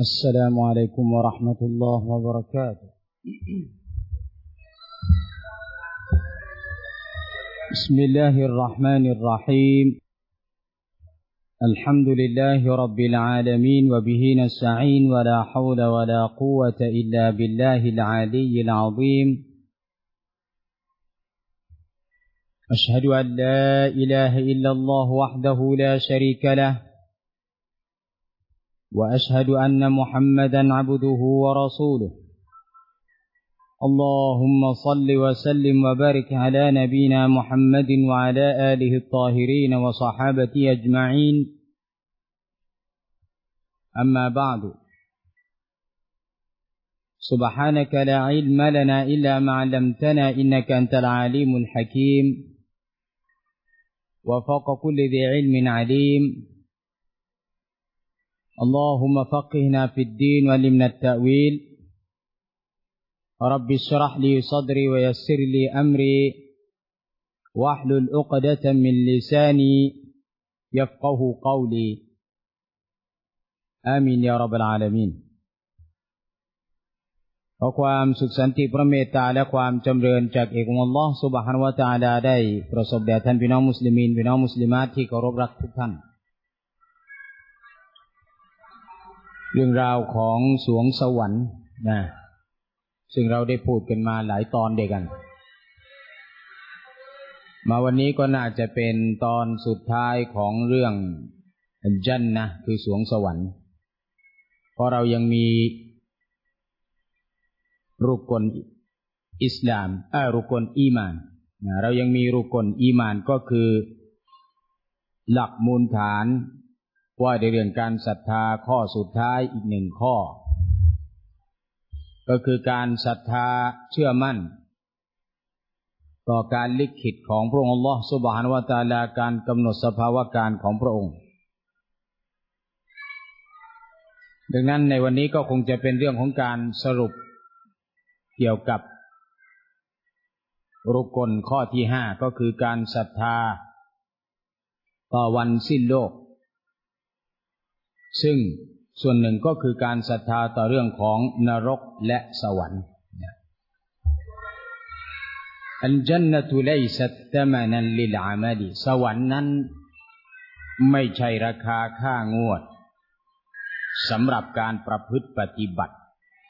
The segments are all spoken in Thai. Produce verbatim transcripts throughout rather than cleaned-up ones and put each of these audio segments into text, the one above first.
السلام عليكم ورحمة الله وبركاته بسم الله الرحمن الرحيم الحمد لله رب العالمين وبه نستعين ولا حول ولا قوة إلا بالله العلي العظيم أشهد أن لا إله إلا الله وحده لا شريك له وأشهد أن محمدا عبده ورسوله اللهم صل وسلم وبارك على نبينا محمد وعلى آله الطاهرين وصحابته أجمعين أما بعد سبحانك لا علم لنا إلا ما علمتنا إنك أنت العليم الحكيم وفوق كل ذي علم عليم اللهم فقهنا في الدين وعلمنا التأويل رب اشرح لي صدري ويسر لي أمري واحلل عقدة من لساني يفقه قولي آمين يا رب العالمينขอความสุขสันติพระเมตตาและความจำเริญจากเอกองค์อัลเลาะห์ซุบฮานะฮูวะตะอาลาได้ประสบแด่ท่านพี่น้องมุสลิมีนพี่น้องมุสลิมาตที่เคารพรักทุกท่านเรื่องราวของสวงสวรรค์นะซึ่งเราได้พูดกันมาหลายตอนเดียวกันมาวันนี้ก็น่าจะเป็นตอนสุดท้ายของเรื่องญันนะห์คือสวงสวรรค์เพราะเรายังมีรุกลอิสลามเอ่อรุกลอีมานนะเรายังมีรุกลอีมานก็คือหลักมูลฐานว่าในเรื่องการศรัทธาข้อสุดท้ายอีกหนึ่งข้อก็คือการศรัทธาเชื่อมั่นต่อการลิขิตของพระองค์อัลเลาะห์ซุบฮานะฮูวะตะอาลาการกำหนดสภาวะการของพระองค์ดังนั้นในวันนี้ก็คงจะเป็นเรื่องของการสรุปเกี่ยวกับรุกลข้อที่ห้าก็คือการศรัทธาต่อวันสิ้นโลกซึ่งส่วนหนึ่งก็คือการศรัทธาต่อเรื่องของนรกและสวรรค์อัลญันนะตุลัยซัตตะมานันลิลอามัลสวรรค์นั้นไม่ใช่ราคาค่างวดสำหรับการประพฤติปฏิบัติ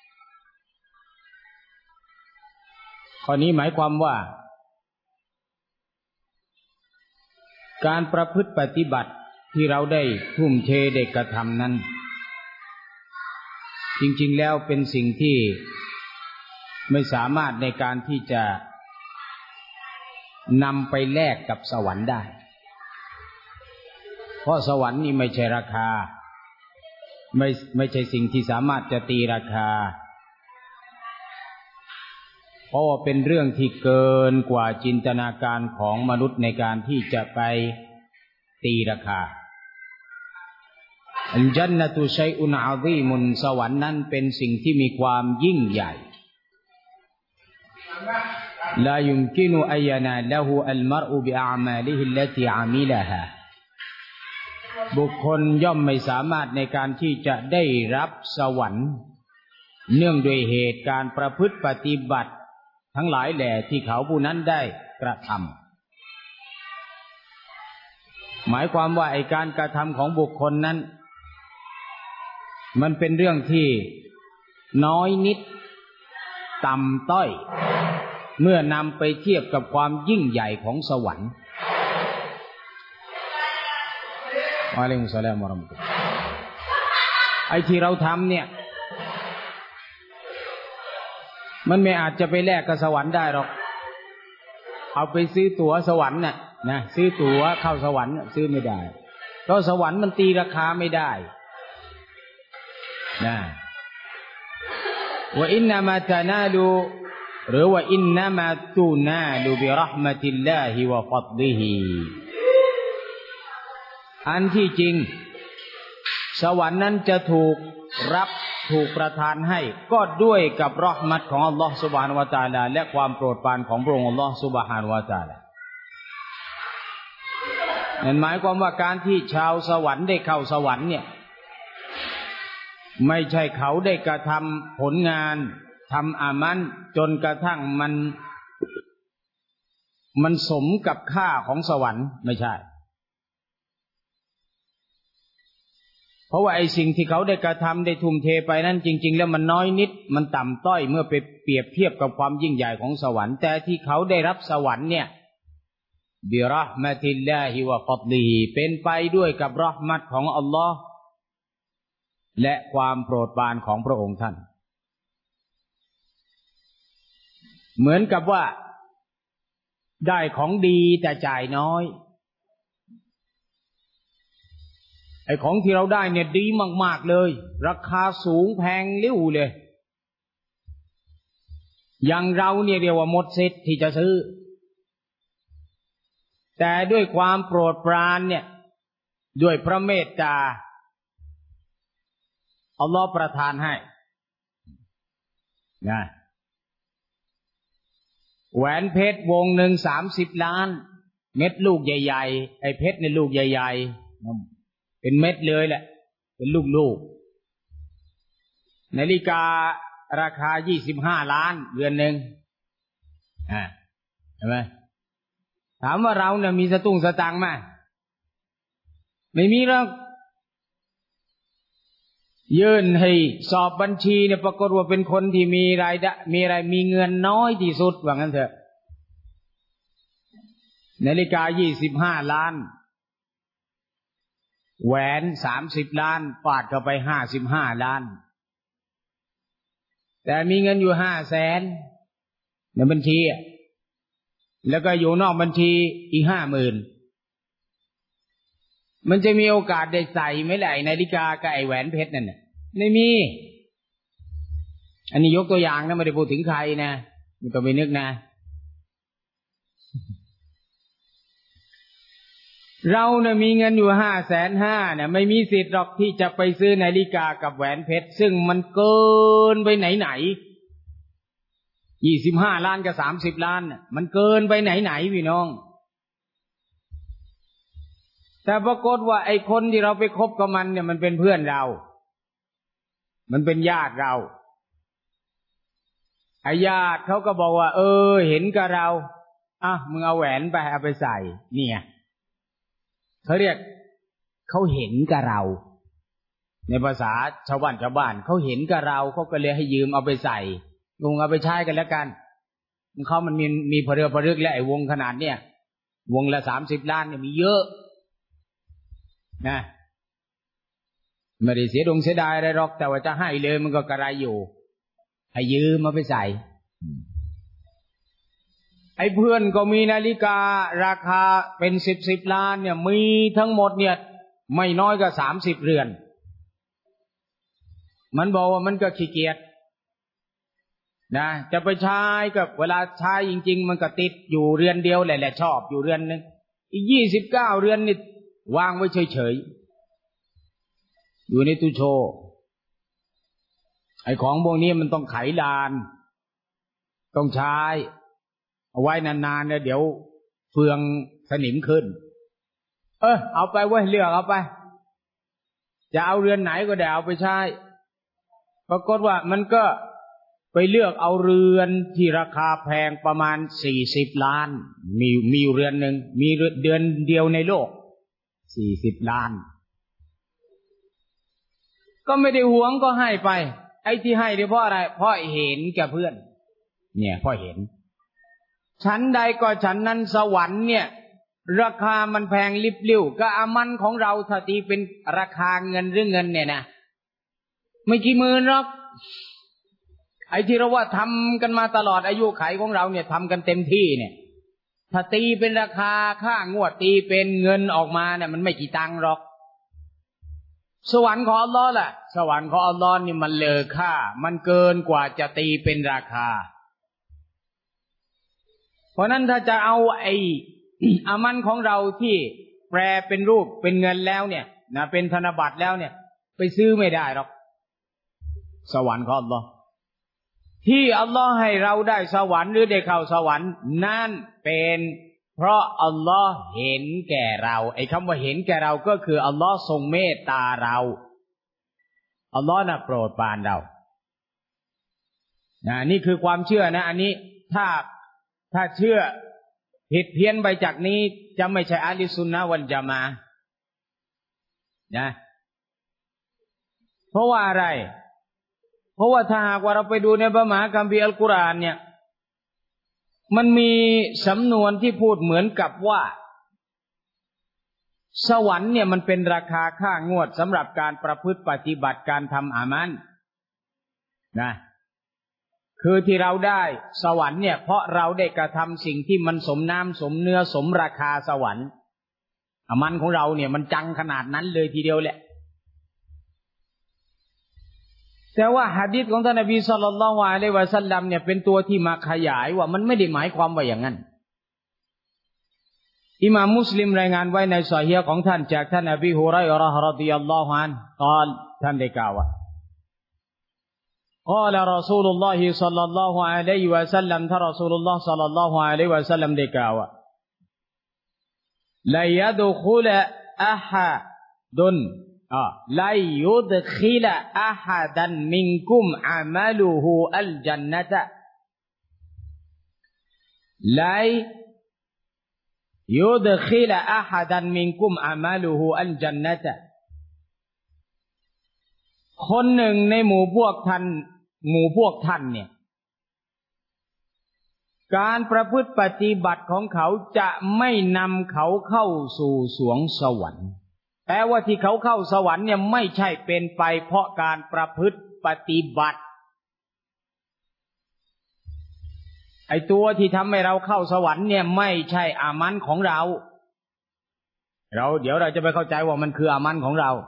ข้อนี้หมายความว่าการประพฤติปฏิบัติที่เราได้ทุ่มเทได้กระทำนั้นจริงๆแล้วเป็นสิ่งที่ไม่สามารถในการที่จะนำไปแลกกับสวรรค์ได้เพราะสวรรค์นี่ไม่ใช่ราคาไม่ไม่ใช่สิ่งที่สามารถจะตีราคาเพราะว่าเป็นเรื่องที่เกินกว่าจินตนาการของมนุษย์ในการที่จะไปตีราคาอัลญันนะตุชัยอุนอะซีมุนสวรรค์นั้นเป็นสิ่งที่มีความยิ่งใหญ่ลายุมกินุอัยยานาละฮูอัลมารอุบิอามาลิฮิลลตีอามิลาฮาบุคคลย่อมไม่สามารถในการที่จะได้รับสวรรค์เนื่องด้วยเหตุการประพฤติปฏิบัติทั้งหลายแหล่ที่เขาผู้นั้นได้กระทำหมายความว่าไอ้การกระทำของบุคคลนั้นมันเป็นเรื่องที่น้อยนิดต่ำต้อยเมื่อนำไปเทียบกับความยิ่งใหญ่ของสวรรค์วะอะลัยกุมสสลามวะเราะมะตุลลอฮ์ไอ้ที่เราทำเนี่ยมันไม่อาจจะไปแลกกับสวรรค์ได้หรอกเอาไปซื้อตั๋วสวรรค์น่ะนะซื้อตั๋วเข้าสวรรค์ซื้อไม่ได้เพราะสวรรค์มันตีราคาไม่ได้นะว่าอินนามาตานาลูหรือว่าอินนามาตูนาลูบิเราะห์มะติลลาฮิวะฟัฎลิฮิอันที่จริงสวรรค์นั้นจะถูกรับถูกประทานให้ก็ด้วยกับเราะห์มัตของอัลเลาะห์ซุบฮานะฮูวะตะอาลาและความโปรดปรานของพระองค์อัลเลาะห์ซุบฮานะฮูวะตะอาลานั่นหมายความว่าการที่ชาวสวรรค์ได้เข้าสวรรค์เนี่ยไม่ใช่เขาได้กระทำผลงานทำอามันจนกระทั่งมันมันสมกับค่าของสวรรค์ไม่ใช่เพราะว่าไอ้สิ่งที่เขาได้กระทำได้ทุ่มเทไปนั้นจริงๆแล้วมันน้อยนิดมันต่ำต้อยเมื่อไปเปรียบเทียบกับความยิ่งใหญ่ของสวรรค์แต่ที่เขาได้รับสวรรค์เนี่ยบิเราะห์มะติลลาฮิวะฟัฎลิฮิเป็นไปด้วยกับเราะห์มัตของอัลลอฮ์และความโปรดปรานของพระองค์ท่านเหมือนกับว่าได้ของดีแต่จ่ายน้อยไอ้ของที่เราได้เนี่ยดีมากๆเลยราคาสูงแพงลิ้วเลยอย่างเราเนี่ยเรียกว่าหมดสิทธิ์ที่จะซื้อแต่ด้วยความโปรดปรานเนี่ยด้วยพระเมตตาอัลลอฮ์ประทานให้นะแหวนเพชรวงหนึ่งสามสิบล้านเม็ดลูกใหญ่ๆไอ้เพชรในลูกใหญ่ๆเป็นเม็ดเลยแหละเป็นลูกๆนาฬิการาคายี่สิบห้าล้านเรือนหนึ่งอ่าเห็นไหมถามว่าเราเนี่ยมีสตุ้งสตังค์ไหมไม่มีหรอกยื่นให้สอบบัญชีเนี่ยปรากฏว่าเป็นคนที่มีรายได้มีอะไรมีเงินน้อยที่สุดว่างั้นเถอะนาฬิกายี่สิบห้าล้านแหวนสามสิบล้านฟาดเข้าไปห้าสิบห้าล้านแต่มีเงินอยู่ห้าแสนในบัญชีแล้วก็อยู่นอกบัญชีอีกห้าหมื่นมันจะมีโอกาสได้ใส่ไหมล่ะไอ้นาฬิกากับไอ้แหวนเพชรนั่นน่ะไม่มีอันนี้ยกตัวอย่างนะไม่ได้พูดถึงใครนะไม่ต้องไปนึกนะเราเนี่ยมีเงินอยู่ห้าแสนห้าเนี่ยไม่มีสิทธิ์หรอกที่จะไปซื้อนาฬิกากับแหวนเพชรซึ่งมันเกินไปไหนไหนยี่สิบห้าล้านกับสามสิบล้านน่ะมันเกินไปไหนไหนพี่น้องแต่ปรากฏว่าไอ้คนที่เราไปคบกับมันเนี่ยมันเป็นเพื่อนเรามันเป็นญาติเราไอ้ญาติเขาก็บอกว่าเออเห็นกับเราอ่ะมึงเอาแหวนไปเอาไปใส่เนี่ยเขาเรียกเขาเห็นกับเราในภาษาชาวบ้านชาวบ้านเขาเห็นกับเราเขาก็เลยให้ยืมเอาไปใส่ลุงเอาไปใช้กันแล้วกันเขามันมีมีพเรือพรึกและไอ้วงขนาดเนี่ยวงละสามสิบล้านเนี่ยมีเยอะนะไม่ได้เสียดงเสียดายอะไรหรอกแต่ว่าจะให้เลยมันก็กระไรอยู่ให้ยืมมาไปใส่ไอ้เพื่อนก็มีนาฬิการาคาเป็นสิบสิบล้านเนี่ยมีทั้งหมดเนี่ยไม่น้อยกว่าสามสิบเรือนมันบอกว่ามันก็ขี้เกียจนะจะไปใช้กับเวลาใช้จริงๆมันก็ติดอยู่เรือนเดียวแหละแหละชอบอยู่เรือนนึงอีกยี่สิบเก้าเรือนนี่วางไว้เฉยๆอยู่ในตู้โชว์ไอ้ของพวกนี้มันต้องไขลานต้องใช้เอาไว้นานๆเนี่ยเดี๋ยวเฟืองสนิมขึ้นเออเอาไปไว้เลือกเอาไปจะเอาเรือนไหนก็ได้เอาไปใช้ปรากฏว่ามันก็ไปเลือกเอาเรือนที่ราคาแพงประมาณสี่สิบล้านมีมีอยู่เรือนหนึ่งมีเดือนเดียวในโลกสี่สิบล้านก็ไม่ได้หวงก็ให้ไปไอ้ที่ให้เนี่ยเพราะอะไรเพราะเห็นแก่เพื่อนเนี่ยเพราะเห็นชั้นใดก็ชั้นนั้นสวรรค์เนี่ยราคามันแพงลิบลิ่วก็อามันของเราถ้าตีเป็นราคาเงินหรือเงินเนี่ยนะไม่กี่หมื่นหรอกไอ้ที่เราว่าทำกันมาตลอดอายุขัยของเราเนี่ยทำกันเต็มที่เนี่ยถ้าตีเป็นราคาค่างวดตีเป็นเงินออกมาเนี่ยมันไม่กี่ตังค์หรอกสวรรค์ของอัลลอฮ์ล่ะสวรรค์ของอัลลอฮ์นี่มันเลอค่ามันเกินกว่าจะตีเป็นราคาเพราะนั้นถ้าจะเอาไอ้อามันของเราที่แปลเป็นรูปเป็นเงินแล้วเนี่ยนะเป็นธนบัตรแล้วเนี่ยไปซื้อไม่ได้หรอกสวรรค์ของอัลลอฮ์ที่อัลลอฮ์ให้เราได้สวรรค์หรือได้เข้าสวรรค์นั่นเป็นเพราะอัลลอฮ์เห็นแก่เราไอ้คำว่าเห็นแก่เราก็คืออัลลอฮ์ทรงเมตตาเราอัลลอฮ์น่ะโปรดปรานเรานะนี่คือความเชื่อนะอันนี้ถ้าถ้าเชื่อผิดเพี้ยนไปจากนี้จะไม่ใช่อะห์ลิสซุนนะฮ์วัลญะมาอะห์นะเพราะว่าอะไรเพราะว่าถ้าหากว่าเราไปดูในพระมหาคัมภีร์อัลกุรอานเนี่ยมันมีสำนวนที่พูดเหมือนกับว่าสวรรค์เนี่ยมันเป็นราคาค่างวดสำหรับการประพฤติปฏิบัติการทำอามัลนะคือที่เราได้สวรรค์เนี่ยเพราะเราได้กระทำสิ่งที่มันสมน้ำสมเนื้อสมราคาสวรรค์อามัลของเราเนี่ยมันจังขนาดนั้นเลยทีเดียวแหละแต่ว่าหะดีษของท่านนบีศ็อลลัลลอฮุอะลัยฮิวะซัลลัมเนี่ยเป็นตัวที่มาขยายว่ามันไม่ได้หมายความว่าอย่างนั้นอิหม่ามมุสลิมรายงานไว้ในซอฮีฮ์ของท่านจากท่านอบีฮุรอยเราะห์รอฎิยัลลอฮุอันฮุกล่าวท่านได้กล่าวว่า قال رسول الله صلى الله عليه وسلم ท่านรอซูลุลลอฮ์ صلى الله عليه وسلم ได้กล่าวว่า لا يدخل أحد لا يدخل أحدا منكم عمله الجنة لا يدخل أحدا منكم عمله الجنة คนหนึ่งในหมู่พวกท่านหมู่พวกท่านเนี่ยการประพฤติปฏิบัติของเขาจะไม่นำเขาเข้าสู่สวงสวรรค์แปลว่าที่เขาเข้าสวรรค์เนี่ยไม่ใช่เป็นไปเพราะการประพฤติปฏิบัติไอ้ตัวที่ทำให้เราเข้าสวรรค์เนี่ยไม่ใช่อามันของเราเราเดี๋ยวเราจะไปเข้าใจว่ามันคืออามันของเรา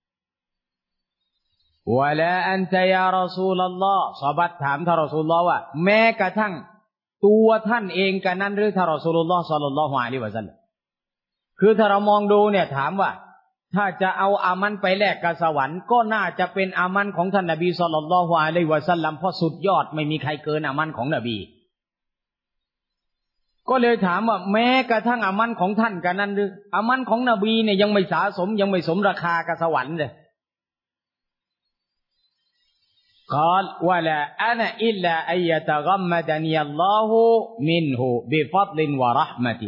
วะลาอันตะยารอซูลุลลอฮ์ซอฮาบะห์ถามท่านรอซูลุลลอฮ์ว่าแม้กระทั่งตัวท่านเองกันนั้นหรือท่านรอซูลุลลอฮ์ศ็อลลัลลอฮุอะลัยฮิวะซัลลัมคือถ้าเรามองดูเนี่ยถามว่าถ้าจะเอาอามันไปแลกกับสวรรค์ก็น่าจะเป็นอามันของท่านนบีศ็อลลัลลอฮุอะลัยฮิวะซัลลัมเพราะสุดยอดไม่มีใครเกินอามันของนบีก็เลยถามว่าแม้กระทั่งอามันของท่านกันนั้นหรืออามันของนบีเนี่ยยังไม่สะสมยังไม่สมราคากับสวรรค์เลยقال ولا أنا إلا أن يتغمدني الله منه بفضل ورحمة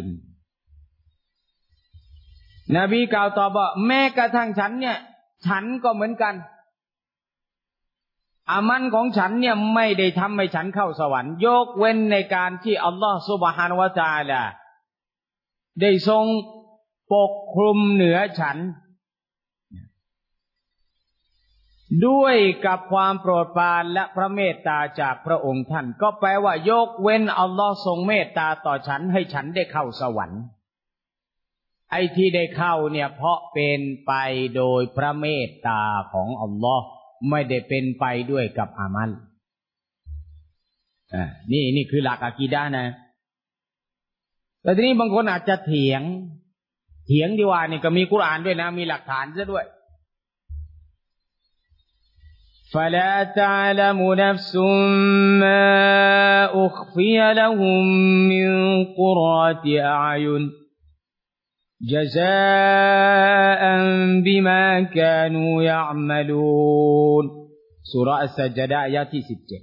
นบีกล่าวตอบว่าแม้กระทั่งฉันเนี่ยฉันก็เหมือนกันอามันของฉันเนี่ยไม่ได้ทำให้ฉันเข้าสวรรค์ยกเว้นในการที่อัลลอฮฺซุบฮานะฮูวะตะอาลาได้ทรงปกคลุมเหนือฉันด้วยกับความโปรดปรานและพระเมตตาจากพระองค์ท่านก็แปลว่ายกเว้นอัลลอฮ์ทรงเมตตาต่อฉันให้ฉันได้เข้าสวรรค์ไอ้ที่ได้เข้าเนี่ยเพราะเป็นไปโดยพระเมตตาของอัลลอฮ์ไม่ได้เป็นไปด้วยกับอามัลอ่านี่นี่คือหลักอะกีดะห์นะแต่ทีนี้บางคนอาจจะเถียงเถียงดีว่านี่ก็มีกุรอานด้วยนะมีหลักฐานซะด้วยفلا تعلم نفس ما أخفي لهم من قرة أعين جزاء بما كانوا يعملون ซูเราะห์อัสซัจดะห์อายะห์ที่สิบเจ็ด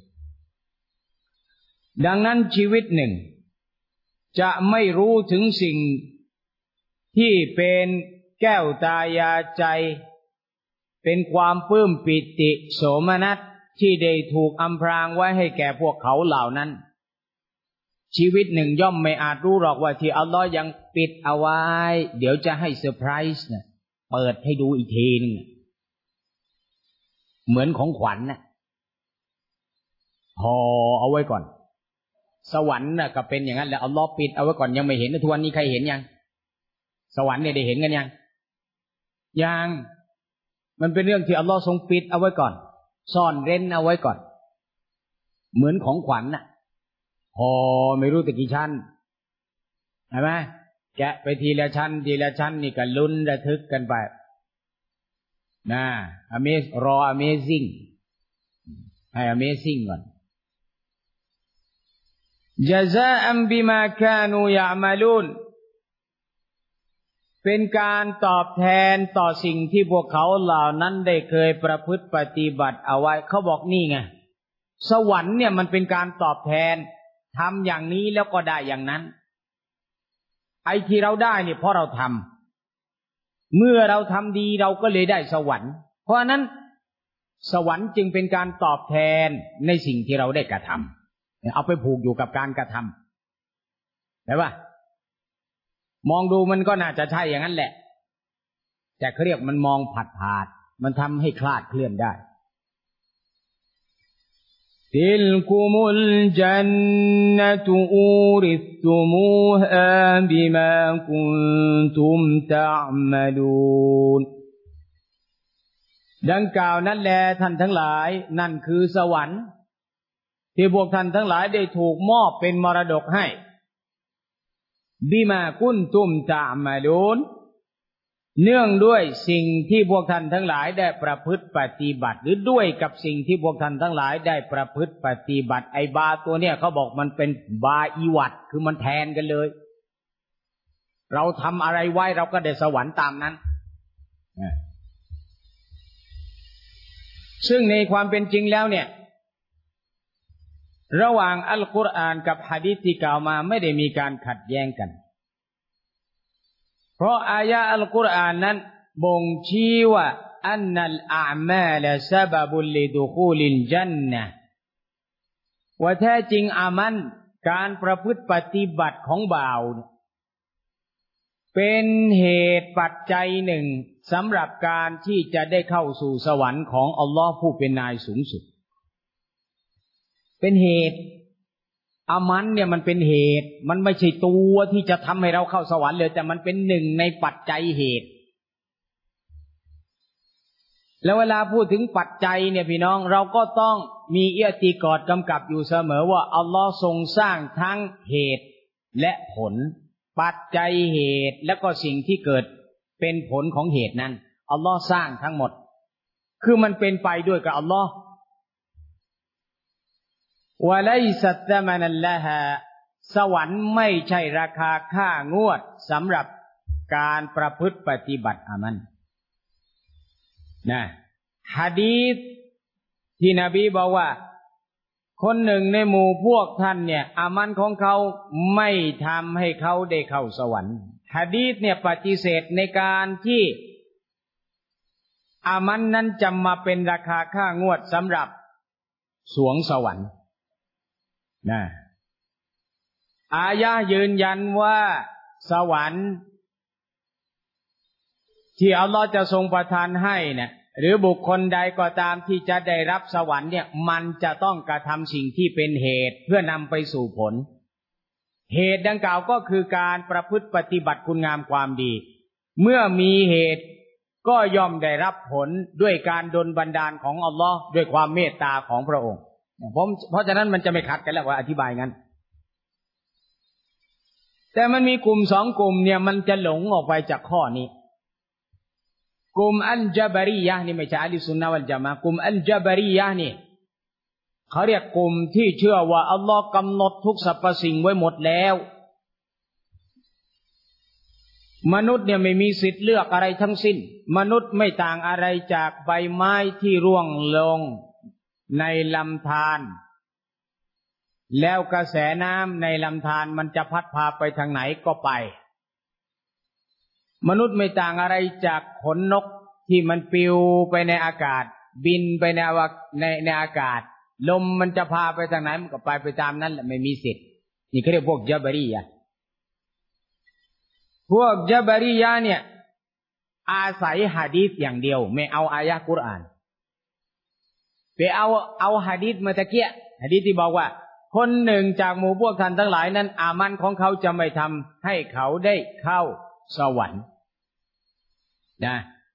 ดังนั้นชีวิตหนึ่งจะไม่รู้ถึงสิ่งที่เป็นแก้วตายาใจเป็นความปลื้มปิติโสมนัสที่ได้ถูกอำพรางไว้ให้แก่พวกเขาเหล่านั้นชีวิตหนึ่งย่อมไม่อาจรู้หรอกว่าที่อัลลอฮ์ยังปิดเอาไว้เดี๋ยวจะให้เซอร์ไพรส์เนี่ยเปิดให้ดูอีกทีนึงเหมือนของขวัญน่ะห่อเอาไว้ก่อนสวรรค์น่ะก็เป็นอย่างนั้นแหละอัลลอฮ์ปิดเอาไว้ก่อนยังไม่เห็นทุกวันนี้ใครเห็นยังสวรรค์เนี่ยได้เห็นกันยังยังมันเป็นเรื่องที่อัลลอฮ์ทรงปิดเอาไว้ก่อนซ่อนเร้นเอาไว้ก่อนเหมือนของขวัญน่ะห่อไม่รู้แต่กี่ชั้นเห็นไหมแกะไปทีละชั้นทีละชั้นนี่ก็ลุ้นระทึกกันไปนะอเมซรอ amazing ให้ amazing ก่อนจาซาอัมบิมาคานูยะมาลูนเป็นการตอบแทนต่อสิ่งที่พวกเขาเหล่านั้นได้เคยประพฤติปฏิบัติเอาไว้เขาบอกนี่ไงสวรรค์เนี่ยมันเป็นการตอบแทนทำอย่างนี้แล้วก็ได้อย่างนั้นไอ้ที่เราได้เนี่ยเพราะเราทำเมื่อเราทำดีเราก็เลยได้สวรรค์เพราะฉะนั้นสวรรค์จึงเป็นการตอบแทนในสิ่งที่เราได้กระทำเอาไปผูกอยู่กับการกระทำได้ป่ะมองดูมันก็น่าจะใช่อย่างนั้นแหละแต่เขาเรียกมันมองผัดผาดมันทำให้คลาดเคลื่อนได้ติลกุมุลจันนตุอูริสตุมูฮาบิมากุนตุมตะอ์มะลูนดังกล่าวนั้นแลท่านทั้งหลายนั่นคือสวรรค์ที่พวกท่านทั้งหลายได้ถูกมอบเป็นมรดกให้บิมากุนตุมตะอ์มะลูนเนื่องด้วยสิ่งที่พวกท่านทั้งหลายได้ประพฤติปฏิบัติหรือด้วยกับสิ่งที่พวกท่านทั้งหลายได้ประพฤติปฏิบัติไอ้บาตัวเนี้ยเขาบอกมันเป็นบาอีวัดคือมันแทนกันเลยเราทำอะไรไว้เราก็ได้สวรรค์ตามนั้นซึ่งในความเป็นจริงแล้วเนี่ยระหว่างอัลกุรอานกับหะดีษที่กล่าวมาไม่ได้มีการขัดแย้งกันเพราะอายะอัลกุรอานนั้นบ่งชี้ว่าอันนัลอาอ์มาลซะบะบุลลิดุคูลิลญันนะห์ว่าแท้จริงอามันการประพฤติปฏิบัติของบ่าวเป็นเหตุปัจจัยหนึ่งสำหรับการที่จะได้เข้าสู่สวรรค์ของอัลลอฮ์ผู้เป็นนายสูงสุดเป็นเหตุอามันเนี่ยมันเป็นเหตุมันไม่ใช่ตัวที่จะทำให้เราเข้าสวรรค์เลยแต่มันเป็นหนึ่งในปัจจัยเหตุแล้วเวลาพูดถึงปัจจัยเนี่ยพี่น้องเราก็ต้องมีอิอ์ติกอดกำกับอยู่เสมอว่าอัลลอฮ์ทรงสร้างทั้งเหตุและผลปัจจัยเหตุและก็สิ่งที่เกิดเป็นผลของเหตุนั้นอัลลอฮ์สร้างทั้งหมดคือมันเป็นไปด้วยกับอัลลอฮ์วะไลซัตตะมานัลละฮาสวรรค์ไม่ใช่ราคาค่างวดสำหรับการประพฤติปฏิบัติอามันนะหะดีษที่นบีบอกว่าคนหนึ่งในหมู่พวกท่านเนี่ยอามันของเขาไม่ทำให้เขาได้เข้าสวรรค์หะดีษเนี่ยปฏิเสธในการที่อามันนั้นจะมาเป็นราคาค่างวดสำหรับสวงสวรรค์นะอายะห์ยืนยันว่าสวรรค์ที่อัลลอฮ์จะทรงประทานให้เนี่ยหรือบุคคลใดก็ตามที่จะได้รับสวรรค์เนี่ยมันจะต้องกระทำสิ่งที่เป็นเหตุเพื่อนำไปสู่ผลเหตุดังกล่าวก็คือการประพฤติปฏิบัติคุณงามความดีเมื่อมีเหตุก็ย่อมได้รับผลด้วยการดลบันดาลของอัลลอฮ์ด้วยความเมตตาของพระองค์ผมเพราะฉะนั้นมันจะไม่ขัดกันแล้วว่าอธิบายงั้นแต่มันมีกลุ่มสองกลุ่มเนี่ยมันจะหลงออกไปจากข้อนี้กลุ่มอัลญะบารียะห์นี่ไม่ใช่อะห์ลุสซุนนะฮ์วัลญะมาอะห์กลุ่มอัลญะบารียะห์นี่เขาเรียกกลุ่มที่เชื่อว่าอัลลอฮ์กำหนดทุกสรรพสิ่งไว้หมดแล้วมนุษย์เนี่ยไม่มีสิทธิ์เลือกอะไรทั้งสิ้นมนุษย์ไม่ต่างอะไรจากใบไม้ที่ร่วงลงในลำธารแล้วกระแสน้ำในลำธารมันจะพัดพาไปทางไหนก็ไปมนุษย์ไม่ต่างอะไรจากขนนกที่มันปลิวไปในอากาศบินไปในในในอากาศลมมันจะพาไปทางไหนมันก็ไปไปตามนั้นแหละไม่มีสิทธิ์นี่เขาเรียกพวกญะบารียะห์พวกญะบารียะห์เนี่ยอาศัยหะดีษอย่างเดียวไม่เอาอายะห์กุรอานไปเอาเอาหะดีษมาตะเกียหะดีษที่บอกว่าคนหนึ่งจากหมู่พวกท่านทั้งหลายนั้นอามันของเขาจะไม่ทำให้เขาได้เข้าสวรรค์นะ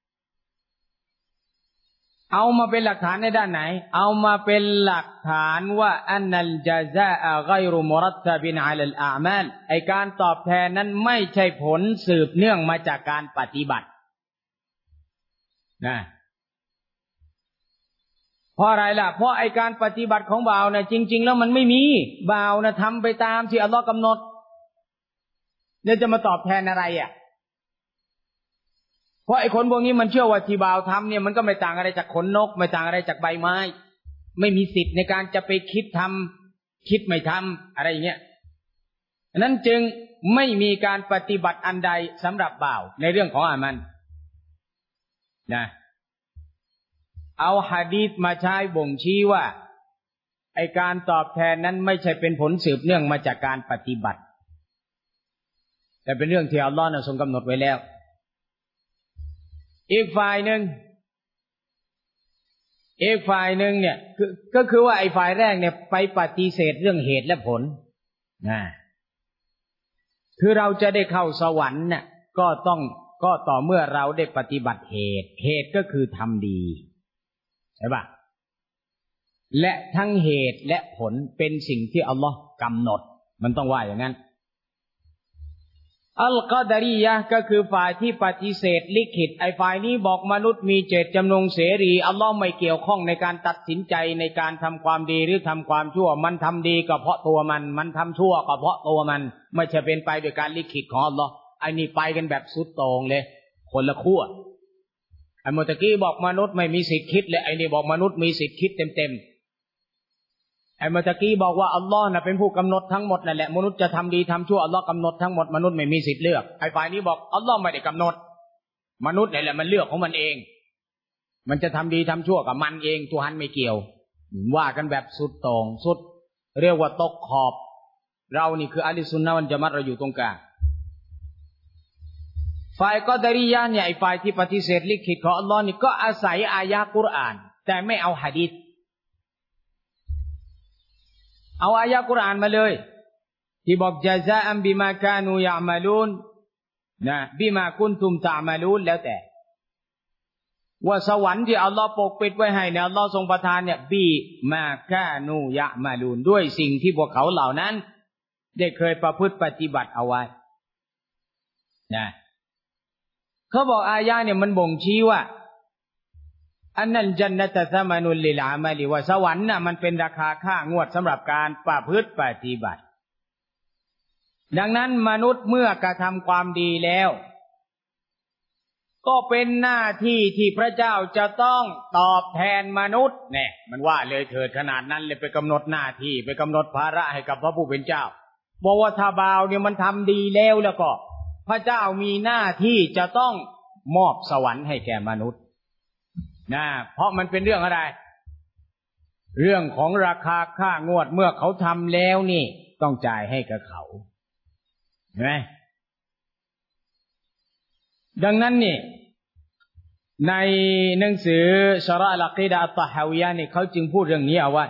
เอามาเป็นหลักฐานในด้านไหนเอามาเป็นหลักฐานว่าอันนัลญะซาอะฆอยรุมุรัตตะบินอะลัลอามาลไอ้การตอบแทนนั้นไม่ใช่ผลสืบเนื่องมาจากการปฏิบัตินะเพราะอะไรล่ะเพราะไอ้การปฏิบัติของบ่าวนะจริงๆแล้วมันไม่มีบ่าวนะทำไปตามที่อัลลอฮ์กำหนดแล้วจะมาตอบแทนอะไรอ่ะเพราะไอ้คนพวกนี้มันเชื่อว่าที่บ่าวทำเนี่ยมันก็ไม่ต่างอะไรจากขนนกไม่ต่างอะไรจากใบไม้ไม่มีสิทธิ์ในการจะไปคิดทำคิดไม่ทำอะไรอย่างเงี้ยนั้นจึงไม่มีการปฏิบัติอันใดสำหรับบ่าวในเรื่องของอามันนะเอาหะดีษมาใช้บ่งชี้ว่าไอการตอบแทนนั้นไม่ใช่เป็นผลสืบเนื่องมาจากการปฏิบัติแต่เป็นเรื่องที่อัลลอฮ์ทรงกำหนดไว้แล้วอีกฝ่ายหนึ่งอีกฝ่ายหนึ่งเนี่ยก็คือว่าไอ้ฝ่ายแรกเนี่ยไปปฏิเสธเรื่องเหตุและผลนะคือเราจะได้เข้าสวรรค์เนี่ยก็ต้องก็ต่อเมื่อเราได้ปฏิบัติเหตุเหตุก็คือทำดีใช่ป่ะและทั้งเหตุและผลเป็นสิ่งที่อัลลอฮ์กำหนดมันต้องว่าอย่างนั้นอัลกอดารียะห์ก็คือฝ่ายที่ปฏิเสธลิขิตไอ้ฝ่ายนี้บอกมนุษย์มีเจตจำนงเสรีอัลลอฮ์ไม่เกี่ยวข้องในการตัดสินใจในการทำความดีหรือทำความชั่วมันทำดีก็เพราะตัวมันมันทำชั่วก็เพราะตัวมันไม่ใช่เป็นไปโดยการลิขิตของอัลลอฮ์ไอ้นี่ไปกันแบบสุดโต่งเลยคนละขั้วไอ้เมื่อกี้บอกมนุษย์ไม่มีสิทธิ์คิดเลยไอ้นี่บอกมนุษย์มีสิทธิ์คิดเต็มๆไอ้เมื่อกี้บอกว่าอัลลอฮ์น่ะเป็นผู้กำหนดทั้งหมดนั่นแหละมนุษย์จะทำดีทำชั่วอัลลอฮ์กำหนดทั้งหมดมนุษย์ไม่มีสิทธิ์เลือกไอ้ฝ่ายนี้บอกอัลลอฮ์ไม่ได้กำหนดมนุษย์นี่แหละมันเลือกของมันเองมันจะทำดีทำชั่วกับมันเองตัวฮันไม่เกี่ยวว่ากันแบบสุดโต่งสุดเรียกว่าตกขอบเรานี่คืออะห์ลุสซุนนะฮ์วัลญะมาอะห์เราอยู่ตรงกลางฝ่ายกอดารียะห์เนี่ยไอ้ฝ่ายที่ปฏิเสธลิขิตของอัลลอฮ์นี่ก็อาศัยอายะห์กุรอานแต่ไม่เอาหะดีษเอาอายะห์กุรอานมาเลยที่บอกญะซาอันบิมาคานูยะอ์มะลูนนะบิมากุนตุมตะอ์มะลูนแล้วแต่ว่าสวรรค์ที่อัลลอฮ์ปกปิดไว้ให้เนี่ยอัลลอฮ์ทรงประทานเนี่ยบิมาคานูยะอ์มะลูนด้วยสิ่งที่พวกเขาเหล่านั้นได้เคยประพฤติปฏิบัติเอาไว้นะเขาบอกอายะห์เนี่ยมันบ่งชี้ว่าอันนั้นจันนะตะซะมานุลลิลอามัลิว่าสวรรค์น่ะมันเป็นราคาค่างวดสำหรับการประพฤติปฏิบัติดังนั้นมนุษย์เมื่อกระทำความดีแล้วก็เป็นหน้าที่ที่พระเจ้าจะต้องตอบแทนมนุษย์เนี่ยมันว่าเลยเถิดขนาดนั้นเลยไปกำหนดหน้าที่ไปกำหนดภาระให้กับพระผู้เป็นเจ้าบอกว่าถ้าบ่าวเนี่ยมันทำดีแล้วแล้วก็พระเจ้ามีหน้าที่จะต้องมอบสวรรค์ให้แก่มนุษย์นะเพราะมันเป็นเรื่องอะไรเรื่องของราคาค่างวดเมื่อเขาทำแล้วนี่ต้องจ่ายให้กับเขาเห็นไหมดังนั้นนี่ในหนังสือชะรอห์อัลอะกีดะฮ์อัตตะฮาวิยะห์นี่เขาจึงพูดเรื่องนี้เอาไว้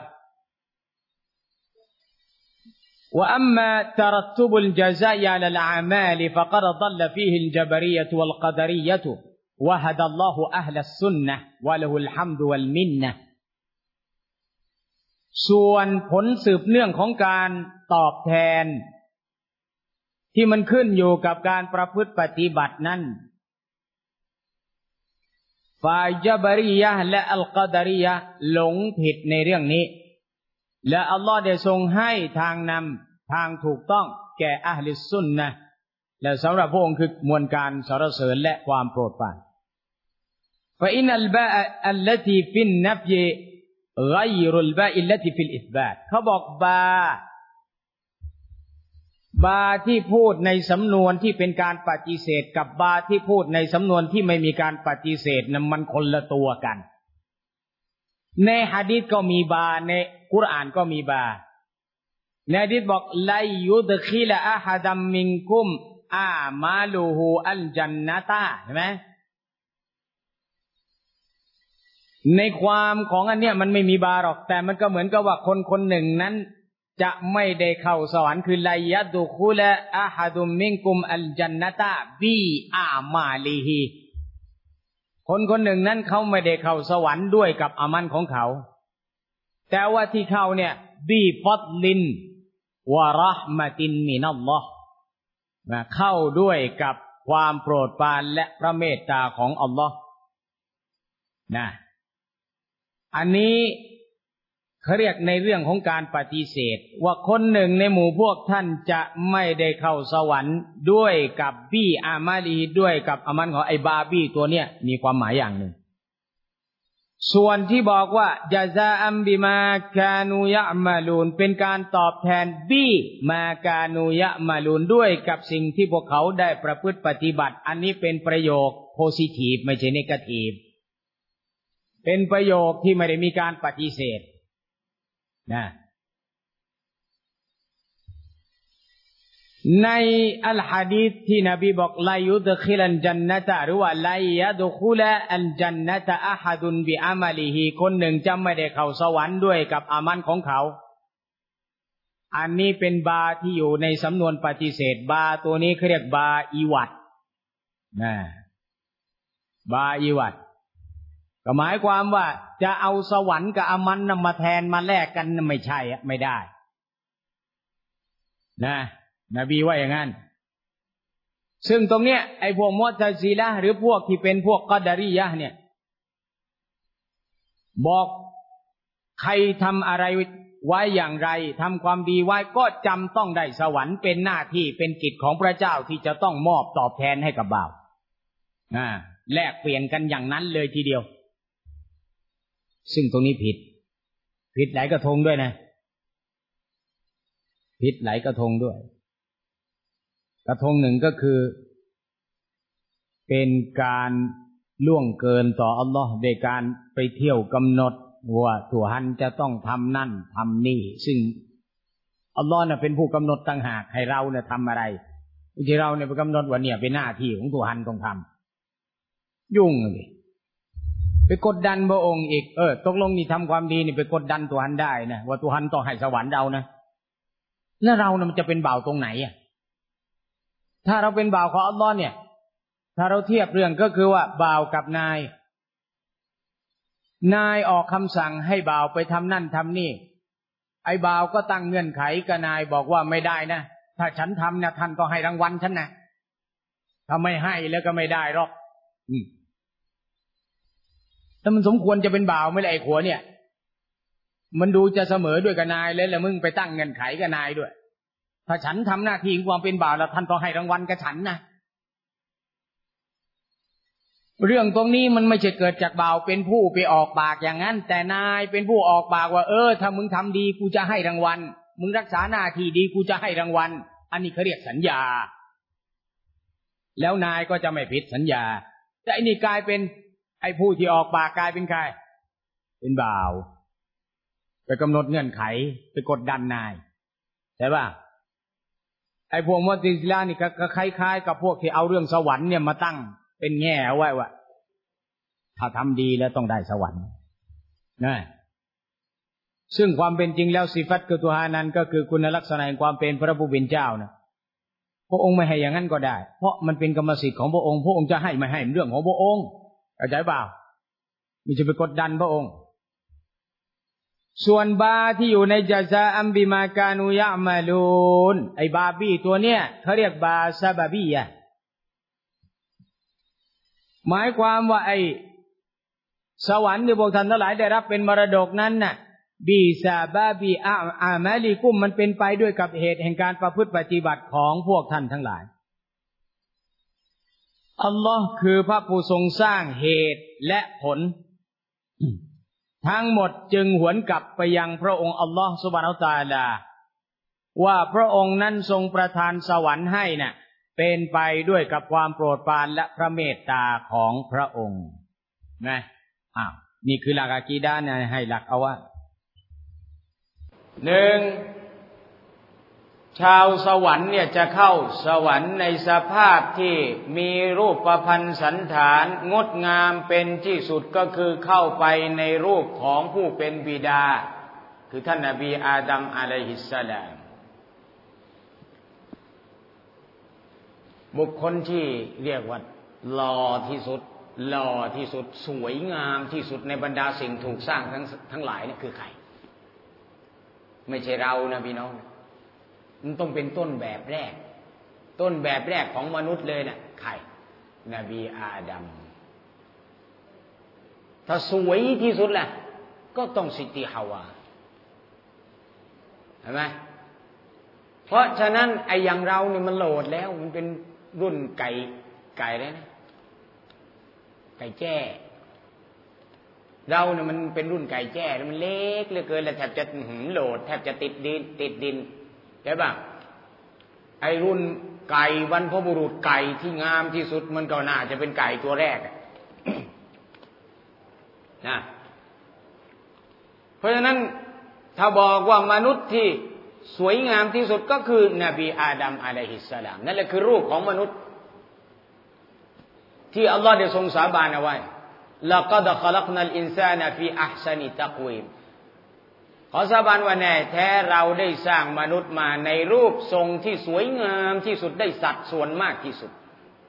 ว่าอัมมาตะรัตตุบุลญะซาอิอะลัลอามาลิฟะกัดฎัลฟีฮิลญะบะรียะตุวัลกอดารียะตุวะฮะดัลลอฮุอะห์ลัสซุนนะฮ์วะละหุลฮัมดุวัลมินนะฮ์ส่วนผลสืบเนื่องของการตอบแทนที่มันขึ้นอยู่กับการประพฤติปฏิบัตินั้นฝ่ายญะบะรียะห์และอัลกอดารียะห์หลงผิดในเรื่องนี้และอัลลอฮ์ได้ทรงให้ทางนำทางถูกต้องแก่อะห์ลิสซุนนะฮ์และสำหรับพระองค์คือมวลการสรรเสริญและความโปรดปรานฟะอินัลบาอัลลตีฟินนัฟยฆอยรุลบาอิลลตีฟิลอิษบาตเขาบอกบาบาที่พูดในสำนวนที่เป็นการปฏิเสธกับบาที่พูดในสำนวนที่ไม่มีการปฏิเสธนั้นมันคนละตัวกันในหะดีษก็มีบาในกุรอานก็มีบาในหะดีษบอกไลยุดคิลอะฮะดัมมินกุมอามาลูฮูอัลญันนะตะเห็นไหมในความของอันเนี้ยมันไม่มีบาหรอกแต่มันก็เหมือนกับว่าคนคนหนึ่งนั้นจะไม่ได้เข้าสวรรค์คือไลยัดดุคุละอะฮะดุมมินกุมอัลญันนะตะบิอามาลิฮิคนคนหนึ่งนั้นเขาไม่ได้เข้าสวรรค์ด้วยกับอามันของเขาแต่ว่าที่เข้าเนี่ยบิฟัดลินวะเราะห์มะตินมินัลลอฮ์เข้าด้วยกับความโปรดปรานและพระเมตตาของอัลลอฮ์นะอันนี้เขาเรียกในเรื่องของการปฏิเสธว่าคนหนึ่งในหมู่พวกท่านจะไม่ได้เข้าสวรรค์ด้วยกับบี้อามาลีด้วยกับอามันของไอ้บาบี้ตัวเนี้ยมีความหมายอย่างหนึ่งส่วนที่บอกว่าญะซาอัมบิมากานูยะมาลูนเป็นการตอบแทนบี้มากานูยะมาลูนด้วยกับสิ่งที่พวกเขาได้ประพฤติปฏิบัติอันนี้เป็นประโยคโพซิทีฟไม่ใช่เนกาทีฟเป็นประโยคที่ไม่ได้มีการปฏิเสธนะในอัลหะดีษที่นบีบอกลายุดคิลันจันนะตะหรือว่าลายัดคุลอัลจันนะตะอะฮัดุนบิอามัลิฮิคนหนึ่งจะไม่ได้เข้าสวรรค์ด้วยกับอามันของเขาอันนี้เป็นบาที่อยู่ในสำนวนปฏิเสธบาตัวนี้เขาเรียกบาอีวัดนะบาอีวัดก็หมายความว่าจะเอาสวรรค์กับอามันนำมาแทนมาแลกกันไม่ใช่ไม่ได้นะนบีว่าอย่างนั้นซึ่งตรงเนี้ยไอ้พวกมุอ์ตะซิละห์หรือพวกที่เป็นพวกกอดารียะห์เนี่ยบอกใครทำอะไรไว้อย่างไรทำความดีไว้ก็จำต้องได้สวรรค์เป็นหน้าที่เป็นกิจของพระเจ้าที่จะต้องมอบตอบแทนให้กับบ่าวอ่าแลกเปลี่ยนกันอย่างนั้นเลยทีเดียวซึ่งตรงนี้ผิดผิดหลายกระทงด้วยนะผิดหลายกระทงด้วยกระทงหนึ่งก็คือเป็นการล่วงเกินต่ออัลลอฮ์โดยการไปเที่ยวกำหนดว่าตุฮันจะต้องทำนั่นทำนี่ซึ่งอัลลอฮ์น่ะเป็นผู้กำหนดต่างหากให้เราเนี่ยทำอะไรไม่ใช่เราเนี่ยไปกำหนดว่าเนี่ยเป็นหน้าที่ของตุฮันต้องทำยุ่งเลยไปกดดันพระองค์อีกเออตกลงนี่ทำความดีนี่ไปกดดันตุฮันได้นะว่าตุฮันต้องให้สวรรค์เรานะแล้วเราเนี่ยมันจะเป็นบ่าวตรงไหนอ่ะถ้าเราเป็นบ่าวของอัลลอฮ์เนี่ยถ้าเราเทียบเรื่องก็คือว่าบ่าวกับนายนายออกคำสั่งให้บ่าวไปทำนั่นทำนี่ไอ้บ่าวก็ตั้งเงื่อนไขกับนายบอกว่าไม่ได้นะถ้าฉันทำเนี่ยท่านต้องให้รางวัลฉันนะถ้าไม่ให้แล้วก็ไม่ได้หรอกอืมแล้วมันสมควรจะเป็นบ่าวไม่ละไอ้ขัวเนี่ยมันดูจะเสมอด้วยกับนายแล้วแล้วมึงไปตั้งเงื่อนไขกับนายด้วยถ้าฉันทำหน้าที่ของความเป็นบ่าวแล้วท่านต้องให้รางวัลกับฉันนะเรื่องตรงนี้มันไม่ใช่เกิดจากบ่าวเป็นผู้ไปออกปากอย่างนั้นแต่นายเป็นผู้ออกปากว่าเออถ้ามึงทำดีกูจะให้รางวัลมึงรักษาหน้าที่ดีกูจะให้รางวัลอันนี้เขาเรียกสัญญาแล้วนายก็จะไม่ผิดสัญญาแต่อันนี้กลายเป็นไอ้ผู้ที่ออกปากกลายเป็นใครเป็นบ่าวไปกำหนดเงื่อนไขไปกดดันนายใช่ป่ะไอ้พวกมุอ์ตะซิละห์นี่ก็คล้ายๆกับพวกที่เอาเรื่องสวรรค์เนี่ยมาตั้งเป็นแง่เอาไว้ว่าถ้าทำดีแล้วต้องได้สวรรค์นะซึ่งความเป็นจริงแล้วสิฟัตกุตุฮานั้นก็คือคุณลักษณะแห่งความเป็นพระผู้เป็นเจ้านะพระองค์ไม่ให้อย่างนั้นก็ได้เพราะมันเป็นกรรมสิทธิ์ของพระองค์พระองค์จะให้ไม่ให้เรื่องของพระองค์เข้าใจเปล่าไม่จะไปกดดันพระองค์ส่วนบาที่อยู่ในญะซาอัมบิมากานูยะมาลูนไอ้บาบี้ตัวเนี้ยเขาเรียกบาซาบาบียะหมายความว่าไอ้สวรรค์ที่พวกท่านทั้งหลายได้รับเป็นมรดกนั้นน่ะบีซาบาบีอาอามาลิกุมมันเป็นไปด้วยกับเหตุแห่งการประพฤติปฏิบัติของพวกท่านทั้งหลายอัลลอฮ์คือพระผู้ทรงสร้างเหตุและผลทั้งหมดจึงหวนกลับไปยังพระองค์อัลลอฮ์ซุบฮานะฮูวะตะอาลาว่าพระองค์นั้นทรงประทานสวรรค์ให้น่ะเป็นไปด้วยกับความโปรดปรานและพระเมตตาของพระองค์นะอ้าวนี่คือหลักอะกีดะห์นะให้หลักเอาว่าหนึ่งชาวสวรรค์เนี่ยจะเข้าสวรรค์ในสภาพที่มีรูปประพันธ์สันฐานงดงามเป็นที่สุดก็คือเข้าไปในรูปของผู้เป็นบิดาคือท่านนบีอาดัมอะลัยฮิสสลามบุคคลที่เรียกว่าหล่อที่สุดหล่อที่สุดสวยงามที่สุดในบรรดาสิ่งถูกสร้างทั้งทั้งหลายนี่คือใครไม่ใช่เรานะพี่น้องมันต้องเป็นต้นแบบแรกต้นแบบแรกของมนุษย์เลยนะใครนบีอาดัมถ้าสวยที่สุดล่ะก็ต้องซิติฮาวาเห็นไหมเพราะฉะนั้นไอ้อย่างเราเนี่ยมันโหลดแล้วมันเป็นรุ่นไก่ไก่แล้วนะไก่แจ้เราเนี่ยมันเป็นรุ่นไก่แจ้มันเล็กเหลือเกินแล้วแทบจะหืมโหลดแทบจะติดดินติดดินใช่ป่ะไอ้รุ่นไก่บรรพบุรุษไก่ที่งามที่สุดมันก็น่าจะเป็นไก่ตัวแรกนะเพราะฉะนั้นถ้าบอกว่ามนุษย์ที่สวยงามที่สุดก็คือนบีอาดัมอะลัยฮิสสลามนั่นแหละคือรูปของมนุษย์ที่อัลลอฮ์ได้ทรงสาบานเอาไว้ละกัดขลักนัลอินซานะฟีอัห์ซะนิตักวีมขอสาบานว่าแน่แท้เราได้สร้างมนุษย์มาในรูปทรงที่สวยงามที่สุดได้สัดส่วนมากที่สุด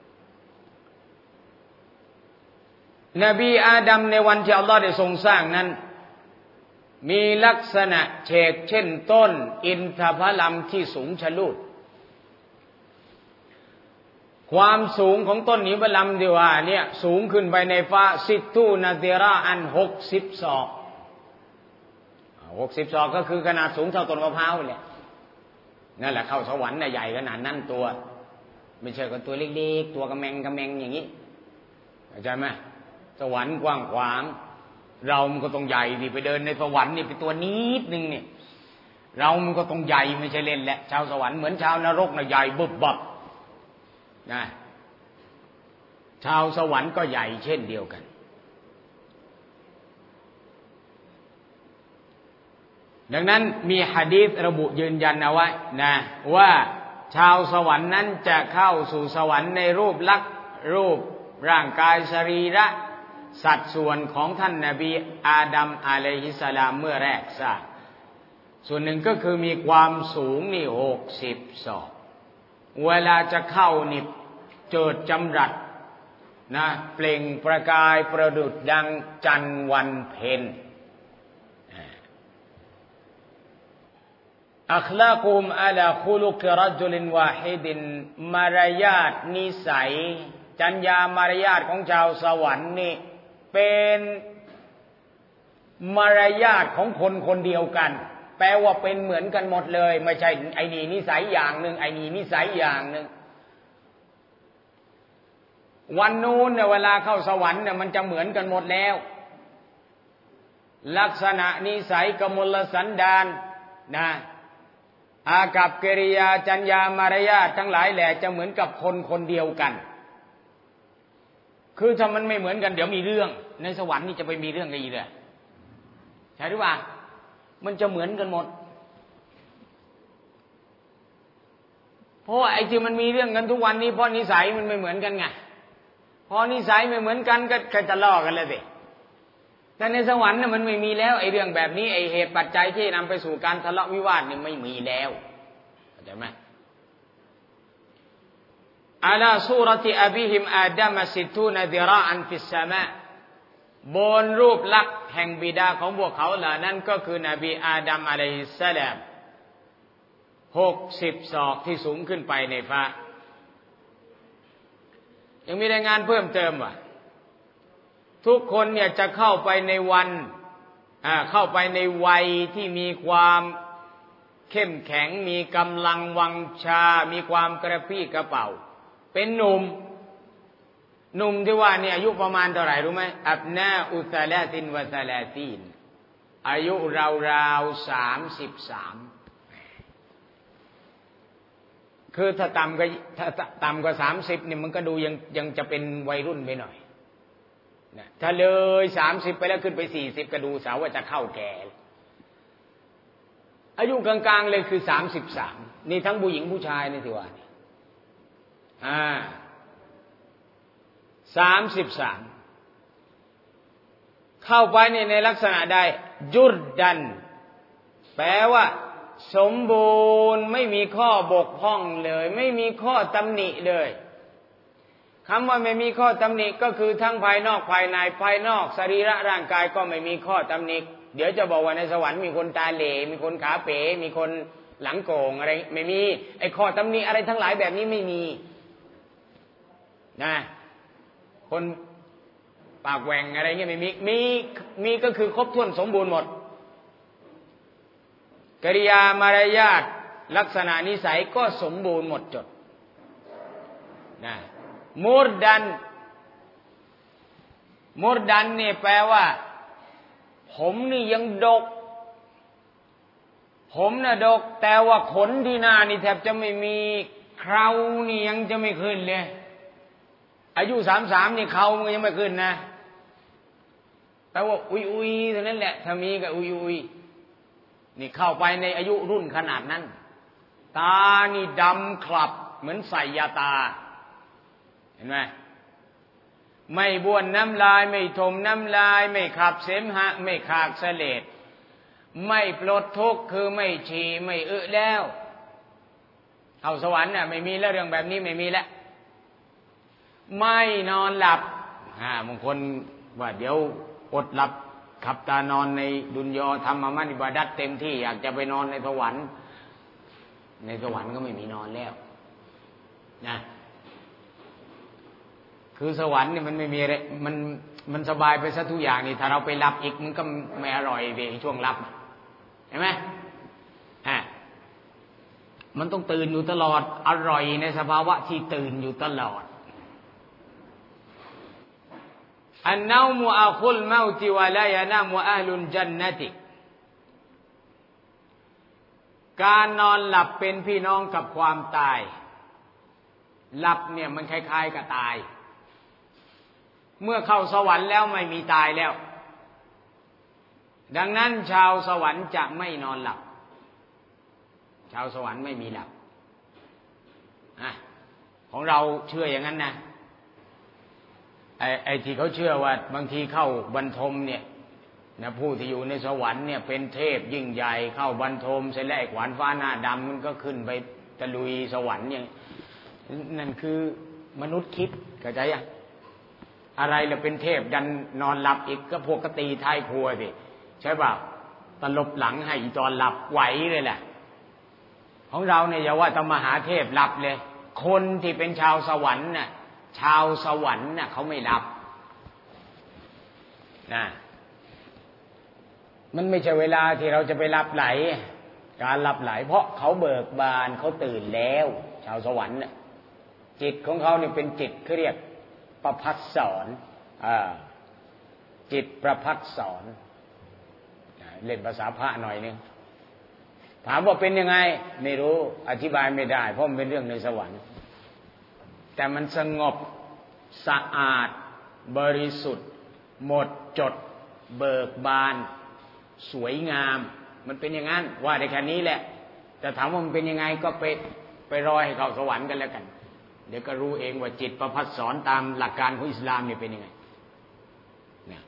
นบีอาดัมในวันที่อัลลอฮ์ได้ทรงสร้างนั้นมีลักษณะเฉกเช่นต้นอินทผลัมที่สูงชะลูดความสูงของต้นอินทผลัมที่ว่าเนี่ยสูงขึ้นไปในฟ้าสิตูนาซิราอันหกสิบศอกหกสิบศอกก็คือขนาดสูงเท่าต้นมะพร้าวแหละนั่นแหละเข้าสวรรค์น่ะใหญ่ขนาดนั้นตัวไม่ใช่กับตัวเล็กๆตัวกระแมงกระแมงอย่างนี้เข้าใจไหมสวรรค์กว้างขวางเรามันก็ต้องใหญ่ดิไปเดินในสวรรค์นี่เป็นตัวนิดนึงเนี่ยเรามันก็ต้องใหญ่ไม่ใช่เล่นแหละชาวสวรรค์เหมือนชาวนรกน่ะใหญ่บึบบับนะชาวสวรรค์ก็ใหญ่เช่นเดียวกันดังนั้นมีหะดีษระบุยืนยันเอาไว้นะว่าชาวสวรรค์นั้นจะเข้าสู่สวรรค์ในรูปลักษณ์รูปร่างกายสรีระสัดส่วนของท่านนบีอาดัมอะลัยฮิสสลามเมื่อแรกสร้างส่วนหนึ่งก็คือมีความสูงนี่หกสิบศอกเวลาจะเข้านี่เจิดจำรัดนะเปล่งประกายประดุจดังจันทร์วันเพ็ญอัคลากุมอะลาคุลุกรจุลินวาฮิดินมารยาทนิสัยจัญญามารยาทของชาวสวรรค์นี่เป็นมารยาทของคนคนเดียวกันแปลว่าเป็นเหมือนกันหมดเลยไม่ใช่ไอ้นี่นิสัยอย่างหนึ่งไอ้นี่นิสัยอย่างหนึ่งวันนู้นเนี่ยเวลาเข้าสวรรค์เนี่ยมันจะเหมือนกันหมดแล้วลักษณะนิสัยกมลสันดานนะอากัปกิริยาจัญญามารยาททั้งหลายแหละจะเหมือนกับคนคนเดียวกันคือถ้ามันไม่เหมือนกันเดี๋ยวมีเรื่องในสวรรค์นี่จะไปมีเรื่องกันอีกเลยใช่หรือเปล่ามันจะเหมือนกันหมดเพราะไอ้ที่มันมีเรื่องกันทุกวันนี้เพราะนิสัยมันไม่เหมือนกันไงพอนิสัยไม่เหมือนกันก็จะทะเลาะกันเลยสิแต่ในสวรรค์เนี่ยมันไม่มีแล้วไอ้เรื่องแบบนี้ไอ้เหตุปัจจัยที่นำไปสู่การทะเลาะวิวาทเนี่ยไม่มีแล้วเข้าใจไหมอาลาซูรติอบิฮิมอาดัมสิตูนดิราอันฟิสสามะบนรูปลักษณ์แห่งบิดาของพวกเขาเหล่านั้นก็คือนบีอาดัมอะลัยฮิสสลามหกสิบศอกที่สูงขึ้นไปในฟ้ายังมีรายงานเพิ่มเติมว่าทุกคนเนี่ยจะเข้าไปในวันอ่าเข้าไปในวัยที่มีความเข้มแข็งมีกำลังวังชามีความกระปรี้กระเป๋าเป็นหนุ่มหนุ่มที่ว่าเนี่ยอายุประมาณเท่าไหร่รู้ไหมอับนาอุซาลาตินวะซาลาตีนอายุราวๆสามสิบสามคือถ้าต่ำก็ถ้าต่ำกว่าสามสิบเนี่ยมันก็ดูยังยังจะเป็นวัยรุ่นไปหน่อยนะถ้าเลยสามสิบไปแล้วขึ้นไปสี่สิบก็ดูสาวว่าจะเข้าแก่อายุกลางๆเลยคือสามสิบสามนี่ทั้งผู้หญิงผู้ชายนี่สิว่าอ่าสามสิบสามเข้าไปในในลักษณะใดจุดดันแปลว่าสมบูรณ์ไม่มีข้อบกพร่องเลยไม่มีข้อตำหนิเลยคำว่าไม่มีข้อตำหนิก็คือทั้งภายนอกภายในภายนอกสรีระร่างกายก็ไม่มีข้อตำหนิเดี๋ยวจะบอกว่าในสวรรค์มีคนตาเหล่มีคนขาเป๋มีคนหลังโก่งอะไรไม่มีไอ้ข้อตำหนิอะไรทั้งหลายแบบนี้ไม่มีนะคนปากแหว่งอะไรเงี้ยไม่มีมีมีก็คือครบถ้วนสมบูรณ์หมดกิริยามารยาทลักษณะนิสัยก็สมบูรณ์หมดจดนะมุรดันมุรดันนี่แปลว่าผมนี่ยังดกผมน่ะดกแต่ว่าขนที่หน้านี่แทบจะไม่มีเครานี่ยังจะไม่ขึ้นเลยอายุสามสามนี่เครามันยังไม่ขึ้นนะแต่ว่าอุยอุยเท่านั้นแหละถ้ามีก็อุยอุยนี่เข้าไปในอายุรุ่นขนาดนั้นตานี่ดำคลับเหมือนใส่ยาตาเห็นไหมไม่บ้วนน้ำลายไม่ถมน้ำลายไม่ขับเสมหะไม่ขากเสลดไม่ปลดทุกข์คือไม่ฉี่ไม่อึแล้วเอาสวรรค์น่ะไม่มีแล้วเรื่องแบบนี้ไม่มีแล้วไม่นอนหลับอ่าบางคนว่าเดี๋ยวอดหลับขับตานอนในดุนยอทำอามัลอิบาดัตเต็มที่อยากจะไปนอนในสวรรค์ในสวรรค์ก็ไม่มีนอนแล้วนะคือสวรรค์นี่มันไม่มีอะไรมันมันสบายไปซะทุกอย่างนี่ถ้าเราไปหลับอีกมันก็ไม่อร่อยไปช่วงหลับเห็นไหมฮะมันต้องตื่นอยู่ตลอดอร่อยในสภาวะที่ตื่นอยู่ตลอดอันนามุอาคุลเมาติวะลายะนามุอะฮลุลญันนะติการนอนหลับเป็นพี่น้องกับความตายหลับเนี่ยมันคล้ายๆกับตายเมื่อเข้าสวรรค์แล้วไม่มีตายแล้วดังนั้นชาวสวรรค์จะไม่นอนหลับชาวสวรรค์ไม่มีหลับอ่ะของเราเชื่ออย่างนั้นนะไอ้ไอ้ที่เขาเชื่อว่าบางทีเข้าบรรทมเนี่ยนะผู้ที่อยู่ในสวรรค์เนี่ยเป็นเทพยิ่งใหญ่เข้าบรรทมเสร็จแล้วไอ้ขวานฟ้าหน้าดำมันก็ขึ้นไปตะลุยสวรรค์อย่างนั่นคือมนุษย์คิดเข้าใจยังอะไรล่ะเป็นเทพดันนอนหลับอีกก็พวกกตีท้ายครัวสิใช่ป่ะตลบหลังให้ตอนหลับไหวเลยแหละของเราเนี่ยอย่าว่าแต่มหาเทพหลับเลยคนที่เป็นชาวสวรรค์น่ะชาวสวรรค์น่ะเขาไม่หลับนะมันไม่ใช่เวลาที่เราจะไปหลับไหลการหลับไหลเพราะเขาเบิกบานเขาตื่นแล้วชาวสวรรค์น่ะจิตของเขาเนี่ยเป็นจิตเขาเรียกประภัสสรอ่าจิตประภัสสรเล่นภาษาพระหน่อยนึงถามว่าเป็นยังไงไม่รู้อธิบายไม่ได้เพราะมันเป็นเรื่องในสวรรค์แต่มันสงบสะอาดบริสุทธิ์หมดจดเบิกบานสวยงามมันเป็นอย่างนั้นว่าในแค่นี้แหละแต่ถามว่ามันเป็นยังไงก็ไปไปรอให้เข้าสวรรค์กันแล้วกันเดี๋ยวก็รู้เองว่าจิตประภัสสรตามหลักการของอิสลามเนี่ยเป็นยังไงเนี่ย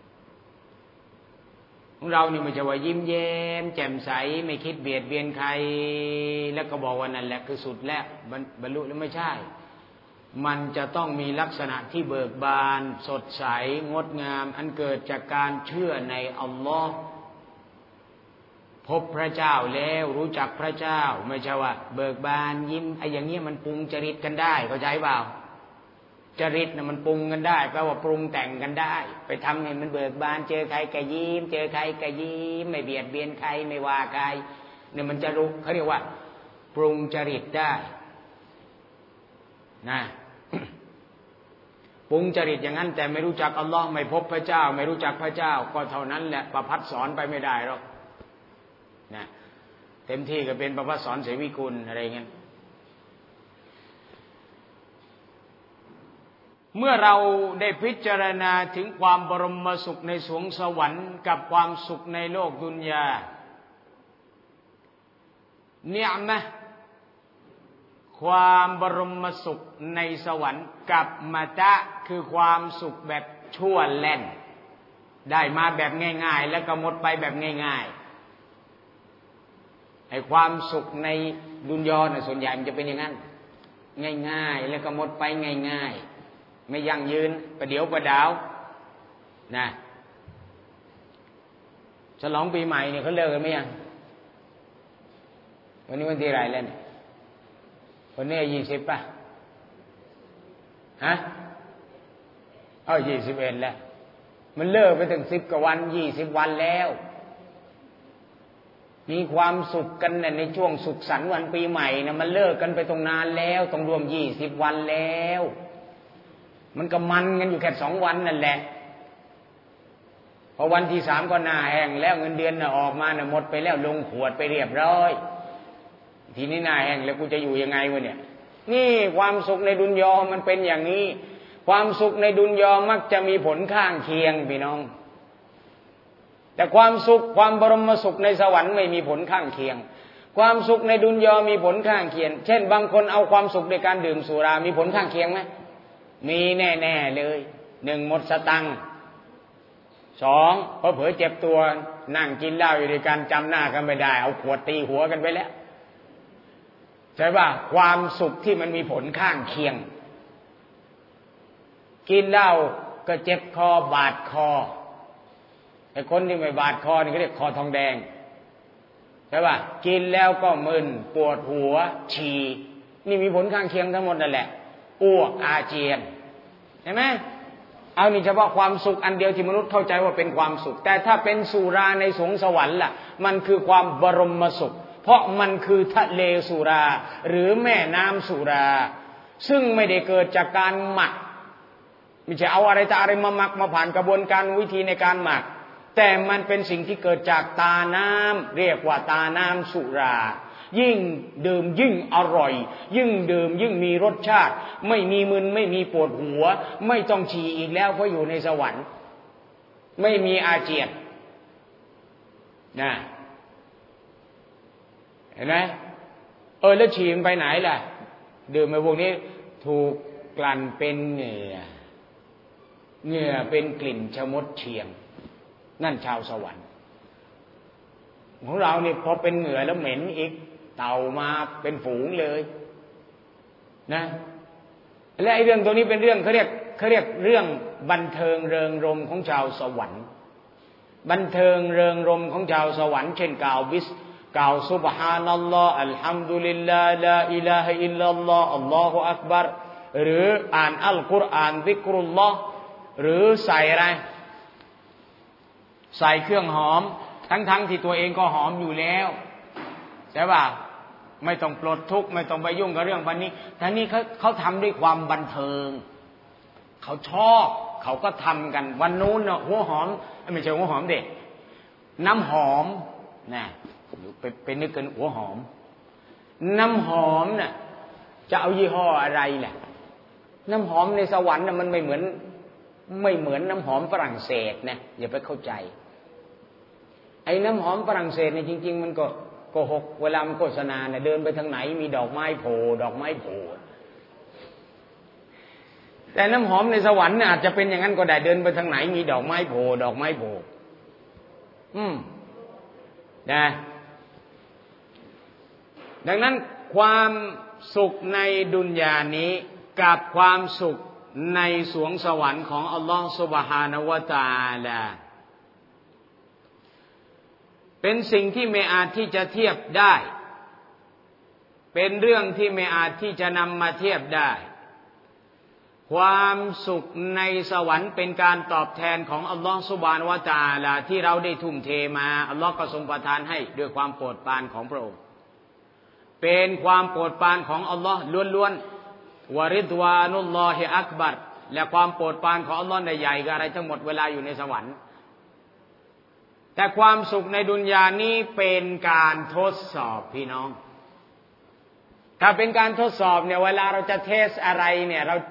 ของเรานี่ไม่ใช่ว่ายิ้มแย้มแจ่มใสไม่คิดเบียดเบียนใครแล้วก็บอกว่านั่นแหละคือสุดแล้วบรรลุแล้วไม่ใช่มันจะต้องมีลักษณะที่เบิกบานสดใสงดงามอันเกิดจากการเชื่อในอัลลอฮ์พบพระเจ้าแล้วรู้จักพระเจ้าไม่ใช่ว่าเบิกบานยิ้มไอ้อย่างเงี้ยมันปรุงจริตกันได้เข้าใจเปล่าจริตน่ะมันปรุงกันได้แปลว่าปรุงแต่งกันได้ไปทำให้มันเบิกบานเจอใครก็ยิ้มเจอใครก็ยิ้มไม่เบียดเบียนใครไม่ว่าใครเนี่ยมันจะรู้เขาเรียกว่าปรุงจริตได้นะปรุงจริตอย่างนั้นแต่ไม่รู้จักอัลลอฮ์ไม่พบพระเจ้าไม่รู้จักพระเจ้าก็เท่านั้นแหละประภัสสรไปไม่ได้หรอกนะเต็มที่ก็เป็นประภัสสรเสวิกุลอะไรเงี้ยเมื่อเราได้พิจารณาถึงความบรมสุขในสวงสวรรค์กับความสุขในโลกดุนยาเนียมะความบรมสุขในสวรรค์กับมะตะคือความสุขแบบชั่วแล่นได้มาแบบง่ายๆแล้วก็หมดไปแบบง่ายๆไอ้ความสุขในดุนยาเนี่ยส่วนใหญ่มันจะเป็นอย่างนั้นง่ายๆแล้วก็หมดไปง่ายๆไม่ยั่งยืนประเดี๋ยวประดาวนะฉลองปีใหม่เนี่ยเขาเลิกกันไหมยังวันนี้วันที่ไรแล้วเนี่ยวันนี้ยี่สิบป่ะฮะเอายี่สิบเอ็ดแล้วมันเลิกไปถึงสิบกว่าวันยี่สิบวันแล้วมีความสุขกันเนี่ยในช่วงสุขสันต์วันปีใหม่นะมันเลิกกันไปตรงนานแล้วต้องรวมยี่สิบวันแล้วมันก็มันกันอยู่แค่สองวันนั่นแหละพอวันที่สามก็หน้าแห้งแล้วเงินเดือนน่ะออกมาน่ะหมดไปแล้วลงขวดไปเรียบร้อยทีนี้หน้าแห้งแล้วกูจะอยู่ยังไงวะเนี่ยนี่ความสุขในดุนยอมันเป็นอย่างนี้ความสุขในดุนยอมักจะมีผลข้างเคียงพี่น้องแต่ความสุขความบรมสุขในสวรรค์ไม่มีผลข้างเคียงความสุขในดุนยอมีผลข้างเคียงเช่นบางคนเอาความสุขในการดื่มสุรามีผลข้างเคียงไหมมีแน่ๆเลยหนึ่งหมดสตังค์สองเพอเผลอเจ็บตัวนั่งกินเหล้าอยู่ด้วยกันจำหน้ากันไม่ได้เอาขวดตีหัวกันไปแล้วใช่ป่ะความสุขที่มันมีผลข้างเคียงกินเหล้าก็เจ็บคอบาดคอไอ้คนที่ไม่บาดคอนี่เขาเรียกคอทองแดงใช่ป่ะกินแล้วก็มึนปวดหัวฉี่นี่มีผลข้างเคียงทั้งหมดนั่นแหละอ้วกอาเจียนเห็นไหมเอานี่เฉพาะความสุขอันเดียวที่มนุษย์เข้าใจว่าเป็นความสุขแต่ถ้าเป็นสุราในสวงสวรรค์ล่ะมันคือความบรมสุขเพราะมันคือทะเลสุราหรือแม่น้ำสุราซึ่งไม่ได้เกิดจากการหมักไม่ใช่เอาอะไรแต่อะไรมาหมักมาผ่านกระบวนการวิธีในการหมักแต่มันเป็นสิ่งที่เกิดจากตาน้ำเรียกว่าตาน้ำสุรายิ่งดื่มยิ่งอร่อยยิ่งดื่มยิ่งมีรสชาติไม่มีมึนไม่มีปวดหัวไม่ต้องฉี่อีกแล้วเพราะอยู่ในสวรรค์ไม่มีอาเจียนนะเห็นไหมเออแล้วฉี่มันไปไหนล่ะดื่มไปพวกนี้ถูกกลั่นเป็นเหงื่อเหงื่อเป็นกลิ่นชะมดเชียงนั่นชาวสวรรค์ของเรานี่พอเป็นเหงื่อแล้วเหม็นอีกเต่ามาเป็นฝูงเลยนะและไอ้เรื่องตัวนี้เป็นเรื่องเขาเรียกเขาเรียกเรื่องบันเทิงเริงรมของชาวสวรรค์บันเทิงเริงรมของชาวสวรรค์เช่นกล่าวบิสกล่าวซุบฮานัลลอฮ์อัลฮัมดุลิลลาห์ลาอิลาฮะอิลลัลลอฮ์อัลลอฮุอักบัรหรืออ่านอัลกุรอานซิกรุลลอฮ์หรือใส่อะไรใส่เครื่องหอมทั้งๆที่ตัวเองก็หอมอยู่แล้วใช่ป่ะไม่ต้องปลดทุกข์ไม่ต้องไปยุ่งกับเรื่องพันนี้ท่านี้เขาเขาทำด้วยความบันเทิงเขาชอบเขาก็ทำกันวันนู้นเนาะหัวหอมไม่ใช่หัวหอมเด็กน้ำหอมนะไปไปนึกกันหัวหอมน้ำหอมน่ะจะเอายี่ห้ออะไรแหละน้ำหอมในสวรรค์น่ะมันไม่เหมือนไม่เหมือนน้ำหอมฝรั่งเศสนะอย่าไปเข้าใจไอ้น้ำหอมฝรั่งเศสเนี่ยจริงๆมันก็โกหกเวลามันโฆษณาเนี่ยเดินไปทางไหนมีดอกไม้โผล่ดอกไม้โผล่แต่น้ำหอมในสวรรค์เนี่ยอาจจะเป็นอย่างนั้นก็ได้เดินไปทางไหนมีดอกไม้โผล่ดอกไม้โผล่อืมนะดังนั้นความสุขในดุนยานี้กับความสุขในสวงสวรรค์ของอัลลอฮฺซุบฮานะฮูวะตะอาลาเป็นสิ่งที่ไม่อาจที่จะเทียบได้เป็นเรื่องที่ไม่อาจที่จะนำมาเทียบได้ความสุขในสวรรค์เป็นการตอบแทนของอัลลอฮฺซุบฮานะฮูวะตะอาลาที่เราได้ทุ่มเทมาอัลลอฮฺก็ทรงประทานให้ด้วยความโปรดปรานของพระองค์เป็นความโปรดปรานของอัลลอฮฺล้วนๆวะริดวานุลลอฮิอักบัรและความโปรดปรานของอัลลอฮฺใหญ่กว่าอะไรทั้งหมดเวลาอยู่ในสวรรค์แต่ความสุขในดุนยานี้เป็นการทดสอบพี่น้องถ้าเป็นการทดสอบเนี่ยเวลาเราจะเทสอะไรเนี่ยเรา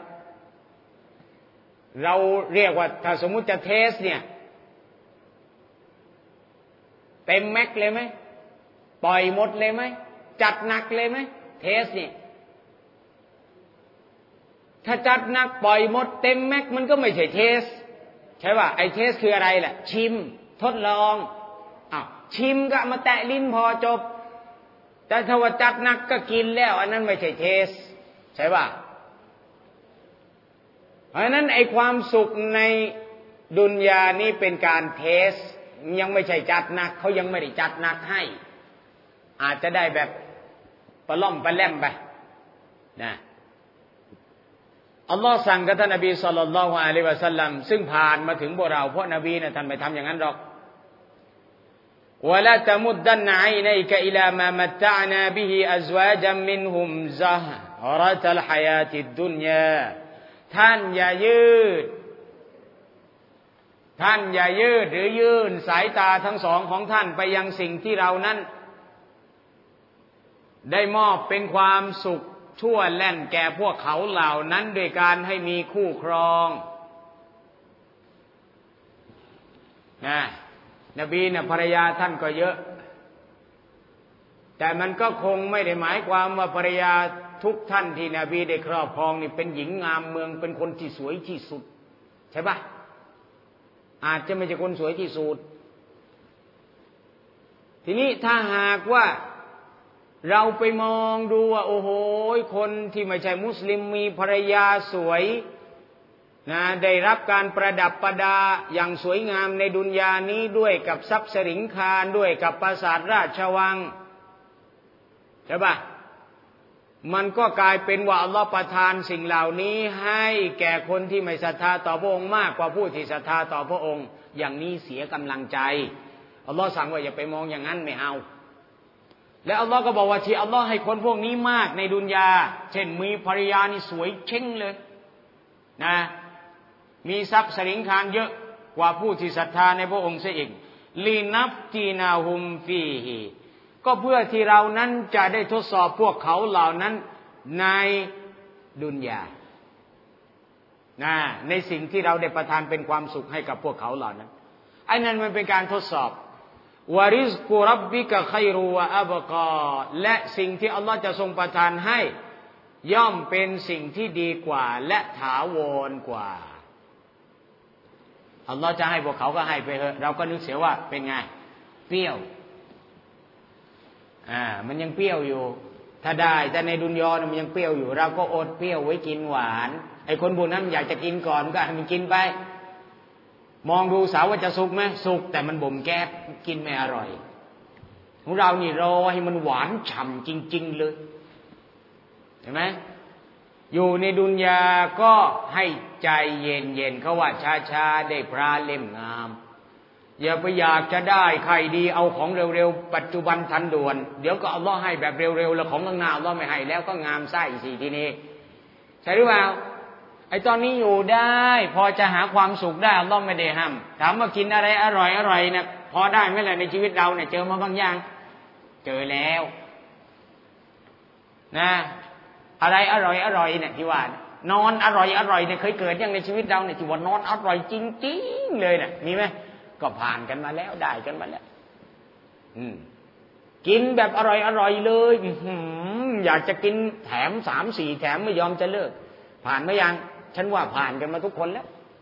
เราเรียกว่าถ้าสมมุติจะเทสเนี่ยเต็มแม็กเลยไหมปล่อยหมดเลยไหมจัดหนักเลยไหมเทสเนี่ยถ้าจัดหนักปล่อยหมดเต็มแม็กมันก็ไม่ใช่เทสใช่ป่ะไอเทสคืออะไรล่ะชิมทดลองอ้าวชิมก็มาแตะลิ้นพอจบแต่ถ้าว่าจัดหนักก็กินแล้วอันนั้นไม่ใช่เทสใช่ป่ะเพราะฉะนั้นไอ้ความสุขในดุนยานี้เป็นการเทสยังไม่ใช่จัดหนักเขายังไม่ได้จัดหนักให้อาจจะได้แบบปล่อมปแล่มไปนะอัลลอฮ์สั่งกับท่านนบีศ็อลลัลลอฮุอะลัยฮิวะซัลลัมซึ่งผ่านมาถึงพวกเราเพราะนบีน่ะท่านไม่ทำอย่างนั้นหรอก ولا تمدن عينيك إلى ما متعنا به أزواجا منهم زهرة الحياة الدنيا ท่านอย่ายืดท่านอย่ายืดหรือยื่นสายตาทั้งสองของท่านไปยังสิ่งที่เรานั้นได้มอบเป็นความสุขชั่วแล่นแก่พวกเขาเหล่านั้นโดยการให้มีคู่ครองนะนบีนะภรรยาท่านก็เยอะแต่มันก็คงไม่ได้หมายความว่าภรรยาทุกท่านที่นบีได้ครอบครองนี่เป็นหญิงงามเมืองเป็นคนที่สวยที่สุดใช่ปะอาจจะไม่ใช่คนสวยที่สุดทีนี้ถ้าหากว่าเราไปมองดูว่าโอ้โหคนที่ไม่ใช่มุสลิมมีภรรยาสวยนะได้รับการประดับประดาอย่างสวยงามในดุนยานี้ด้วยกับทรัพย์สินคารด้วยกับปราสาทราชวังใช่ปะมันก็กลายเป็นว่าอัลลอฮฺประทานสิ่งเหล่านี้ให้แก่คนที่ไม่ศรัทธาต่อพระองค์มากกว่าผู้ที่ศรัทธาต่อพระองค์อย่างนี้เสียกำลังใจอัลลอฮฺสั่งว่าอย่าไปมองอย่างนั้นไม่เอาและอัลลอฮฺก็บอกว่าที่อัลลอฮฺให้คนพวกนี้มากในดุนยาเช่นมีภรรยานี่สวยเช่งเลยนะมีทรัพย์สินคารเยอะกว่าผู้ที่ศรัทธาในพระองค์เสียอีกลีนัฟตีนาฮุมฟีฮีก็เพื่อที่เรานั้นจะได้ทดสอบพวกเขาเหล่านั้นในดุนยานะในสิ่งที่เราได้ประทานเป็นความสุขให้กับพวกเขาเหล่านั้นไอ้นั้นมันเป็นการทดสอบวาริซกุรับบิกะไครูวะอับกาและสิ่งที่อัลลอฮ์จะทรงประทานให้ย่อมเป็นสิ่งที่ดีกว่าและถาวรกว่าอัลลอฮ์จะให้พวกเขาก็ให้ไปเถอะเราก็นึกเสียว่าเป็นไงเปรี้ยวอ่ามันยังเปรี้ยวอยู่ถ้าได้แต่ในดุนยาเนี่ยมันยังเปรี้ยวอยู่เราก็อดเปรี้ยวไว้กินหวานไอ้คนบุญนั้นอยากจะกินก่อนก็ให้มันกินไปมองดูสาวว่าจะสุกไหมสุกแต่มันบ่มแก๊สกินไม่อร่อยของเรานี่รอให้มันหวานฉ่ำจริงๆเลยเห็นไหมอยู่ในดุนยาก็ให้ใจเย็นๆเขาว่าช้าๆได้พระเล่มงามอย่าไปอยากจะได้ใครดีเอาของเร็วๆปัจจุบันทันด่วนเดี๋ยวก็อัลเลาะห์ให้แบบเร็วๆแล้วของข้างหน้าอัลเลาะห์ไม่ให้แล้วก็งามไส้สิทีนี้ใช่หรือเปล่าไอ้ตอนนี้อยู่ได้พอจะหาความสุขได้อัลเลาะห์ไม่ได้ห้ามถามว่ากินอะไรอร่อยอร่อยเนี่ยพอได้ไหมล่ะในชีวิตเราเนี่ยเจอมาบางอย่างเจอแล้วนะอะไรอร่อยอร่อยเนี่ยที่ว่านอนอร่อยอร่อยเนี่ยเคยเกิดยังในชีวิตเราเนี่ยที่ว่านอนอร่อยจริงๆเลยเนี่ยมีไหมก็ผ่านกันมาแล้วได้กันมาแล้วอืมกินแบบอร่อยอร่อยเลยอยากจะกินแถมสามสี่แถมไม่ยอมจะเลิกผ่านไหมยังฉันว่าผ่านกันมาทุกคนแล้ว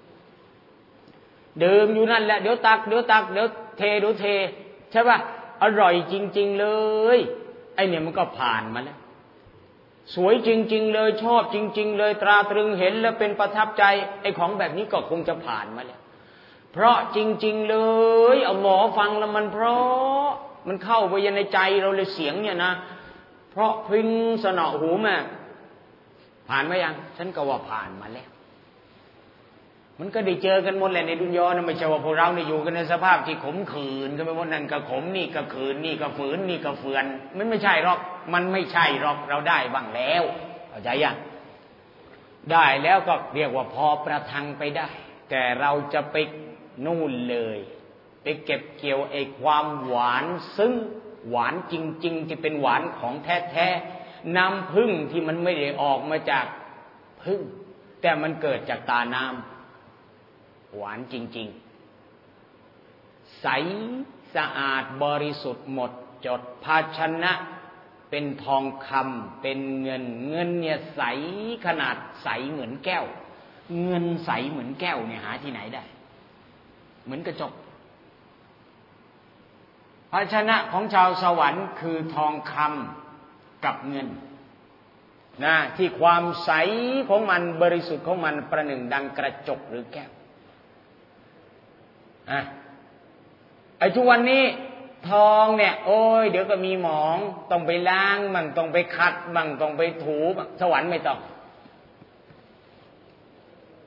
ดื่มอยู่นั่นแหละเดี๋ยวตักเดี๋ยวตักเดี๋ยวเทเดี๋ยวเทใช่ป่ะอร่อยจริงๆเลยไอเนี่ยมันก็ผ่านมาแล้วสวยจริงๆเลยชอบจริงๆเลยตราตรึงเห็นแล้วเป็นประทับใจไอของแบบนี้ก็คงจะผ่านมาแล้วเพราะจริงๆเลยอัลลอฮ์ฟังแล้วมันเพราะมันเข้าไปในใจเราเลยเสียงเนี่ยนะเพราะพึงสนอหูมากผ่านไหมยังฉันก็ว่าผ่านมาแล้วมันก็ได้เจอกันหมดแหละในดุนยานะไม่ใช่ว่าพวกเราเนี่ยอยู่กันในสภาพที่ขมขื่นกันไปหมดนั่นก็ขมนี่ก็ขื่นนี่ก็ฝืนนี่ก็เฟือนมันไม่ใช่หรอกมันไม่ใช่หรอกเราได้บ้างแล้วเข้าใจยังได้แล้วก็เรียกว่าพอประทังไปได้แต่เราจะไปนู่นเลยไปเก็บเกี่ยวไอ้ความหวานซึ้งหวานจริงๆที่เป็นหวานของแท้ๆน้ำผึ้งที่มันไม่ได้ออกมาจากผึ้งแต่มันเกิดจากตาน้ำหวานจริงๆใสสะอาดบริสุทธิ์หมดจดภาชนะเป็นทองคำเป็นเงินเงินเนี่ยใสขนาดใสเหมือนแก้วเงินใสเหมือนแก้วเนี่ยหาที่ไหนได้เหมือนกระจกภาชนะของชาวสวรรค์คือทองคำกับเงินนะที่ความใสของมันบริสุทธิ์ของมันประหนึ่งดังกระจกหรือแก้วอ่ะไอ้ทุกวันนี้ทองเนี่ยโอ้ยเดี๋ยวก็มีหมองต้องไปล้างมั่งต้องไปขัดมั่งต้องไปถูบ้างสวรรค์ไม่ต้อง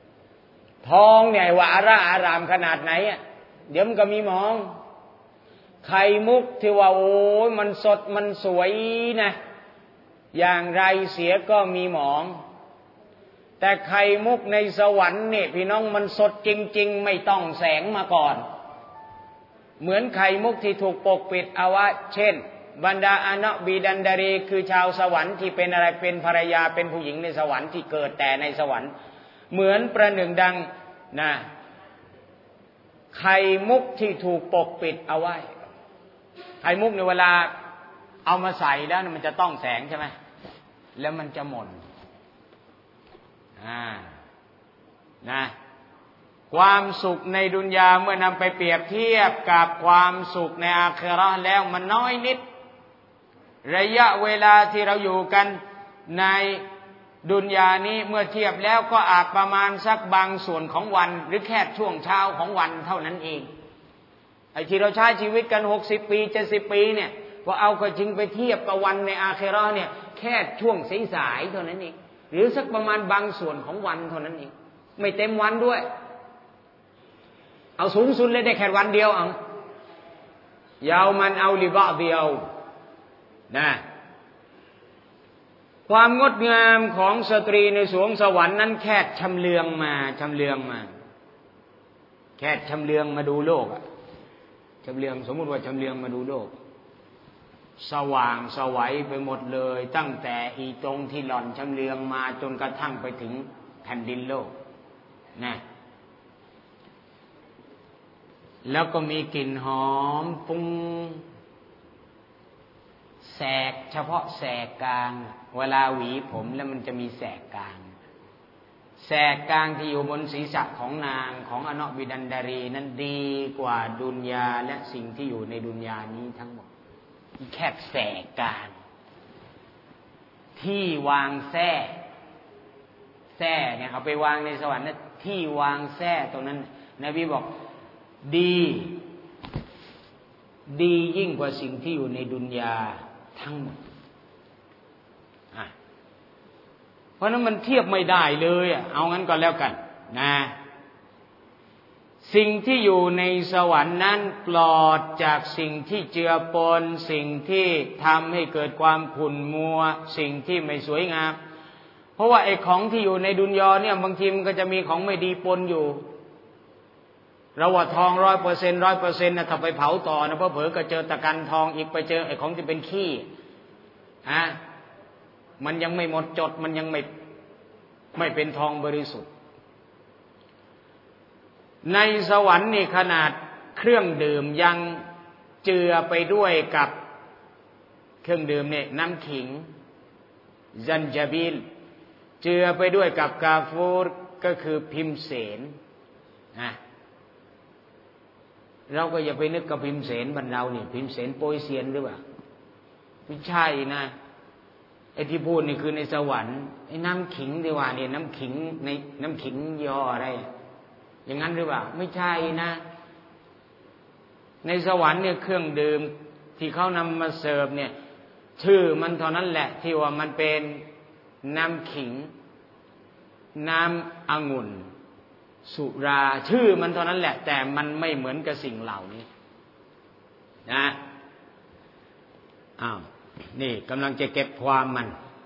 ทองเนี่ยว่าอาร่าอารามขนาดไหนอ่ะเดี๋ยวมันก็มีหมองไข่มุกที่ว่าโอ้ยมันสดมันสวยนะอย่างไรเสียก็มีหมองแต่ไข่มุกในสวรรค์เนี่ยพี่น้องมันสดจริงๆไม่ต้องแสงมาก่อนเหมือนไข่มุกที่ถูกปกปิดเอาไว้เช่นบรรดาอนบีดันดารีคือชาวสวรรค์ที่เป็นอะไรเป็นภรรยาเป็นผู้หญิงในสวรรค์ที่เกิดแต่ในสวรรค์เหมือนประหนึ่งดังนะไข่มุกที่ถูกปกปิดเอาไว้ไข่มุกในเวลาเอามาใส่แล้วมันจะต้องแสงใช่ไหมแล้วมันจะหม่นอ่านะความสุขในดุนยาเมื่อนำไปเปรียบเทียบกับความสุขในอาคิเราะห์แล้วมันน้อยนิดระยะเวลาที่เราอยู่กันในดุนยานี้เมื่อเทียบแล้วก็อาจประมาณสักบางส่วนของวันหรือแค่ช่วงเช้าของวันเท่านั้นเองไอ้ที่เราใช้ชีวิตกันหกสิบปีเจ็ดสิบปีเนี่ยพอเอาก็จริงไปเทียบกับวันในอาคิเราะห์เนี่ยแค่ช่วงสายๆเท่านั้นเองหรือสักประมาณบางส่วนของวันเท่านั้นเองไม่เต็มวันด้วยเอาสูงสุดเลยได้แค่วันเดียวเอายาวมันเอาลิบะเดียวนะความงดงามของสตรีในสวงสวรรค์นั้นแค่ชำเลืองมาชำเลืองมาแค่ชำเลืองมาดูโลกอะชำเลืองสมมุติว่าชำเลืองมาดูโลกสว่างสวัยไปหมดเลยตั้งแต่อีตรงที่หล่อนชำเลืองมาจนกระทั่งไปถึงแผ่นดินโลกนะแล้วก็มีกลิ่นหอมฟุ้งแสกเฉพาะแสกกลางเวลาหวีผมแล้วมันจะมีแสกกลางแสกกลางที่อยู่บนศีรษะของนางของอนบิดันดารีนั้นดีกว่าดุนยาและสิ่งที่อยู่ในดุนยานี้ทั้งหมดแค่แสกกลางที่วางแส้แส้เนี่ยเอาไปวางในสวรรค์นะที่วางแส้ตรงนั้นนบีบอกดีดียิ่งกว่าสิ่งที่อยู่ในดุนยาทั้งหมดอ่ะเพราะนั้นมันเทียบไม่ได้เลยอ่ะเอางั้นก็แล้วกันนะสิ่งที่อยู่ในสวรรค์นั้นปลอดจากสิ่งที่เจือปนสิ่งที่ทำให้เกิดความขุ่นมัวสิ่งที่ไม่สวยงามเพราะว่าไอ้ของที่อยู่ในดุนยาเนี่ยบางทีมันก็จะมีของไม่ดีปนอยู่เราว่าทองร้อยเปอร์เซ็นต์ร้อยเปอร์เซ็นต์นะถ้าไปเผาต่อนะเพราะเผลอก็เจอตะกันทองอีกไปเจอไอ้ของที่เป็นขี้อ่ะมันยังไม่หมดจดมันยังไม่ไม่เป็นทองบริสุทธิ์ในสวรรค์นี่ขนาดเครื่องดื่มยังเจือไปด้วยกับเครื่องดื่มเนี่ยน้ำขิงซันจาบิลเจือไปด้วยกับกาฟูรก็คือพิมเสนนะเราก็อย่าไปนึกกับพิมเสนบ้านเราเนี่ยพิมเสนโปยเซียนหรือเปล่าไม่ใช่นะไอ้ที่พูดนี่คือในสวรรค์ไอ้น้ำขิงดีว่าเนี่ยน้ำขิงในน้ำขิงย่ออะไรอย่างนั้นหรือเปล่าไม่ใช่นะในสวรรค์เนี่ยเครื่องดื่มที่เขานำมาเสิร์ฟเนี่ยชื่อมันเท่านั้นแหละที่ว่ามันเป็นน้ำขิงน้ำองุ่นสุราชื่อมันเท่านั้นแหละแต่มันไม่เหมือนกับสิ่งเหล่านี้นะอ้าวนี่กำลังจะเก็บความมัน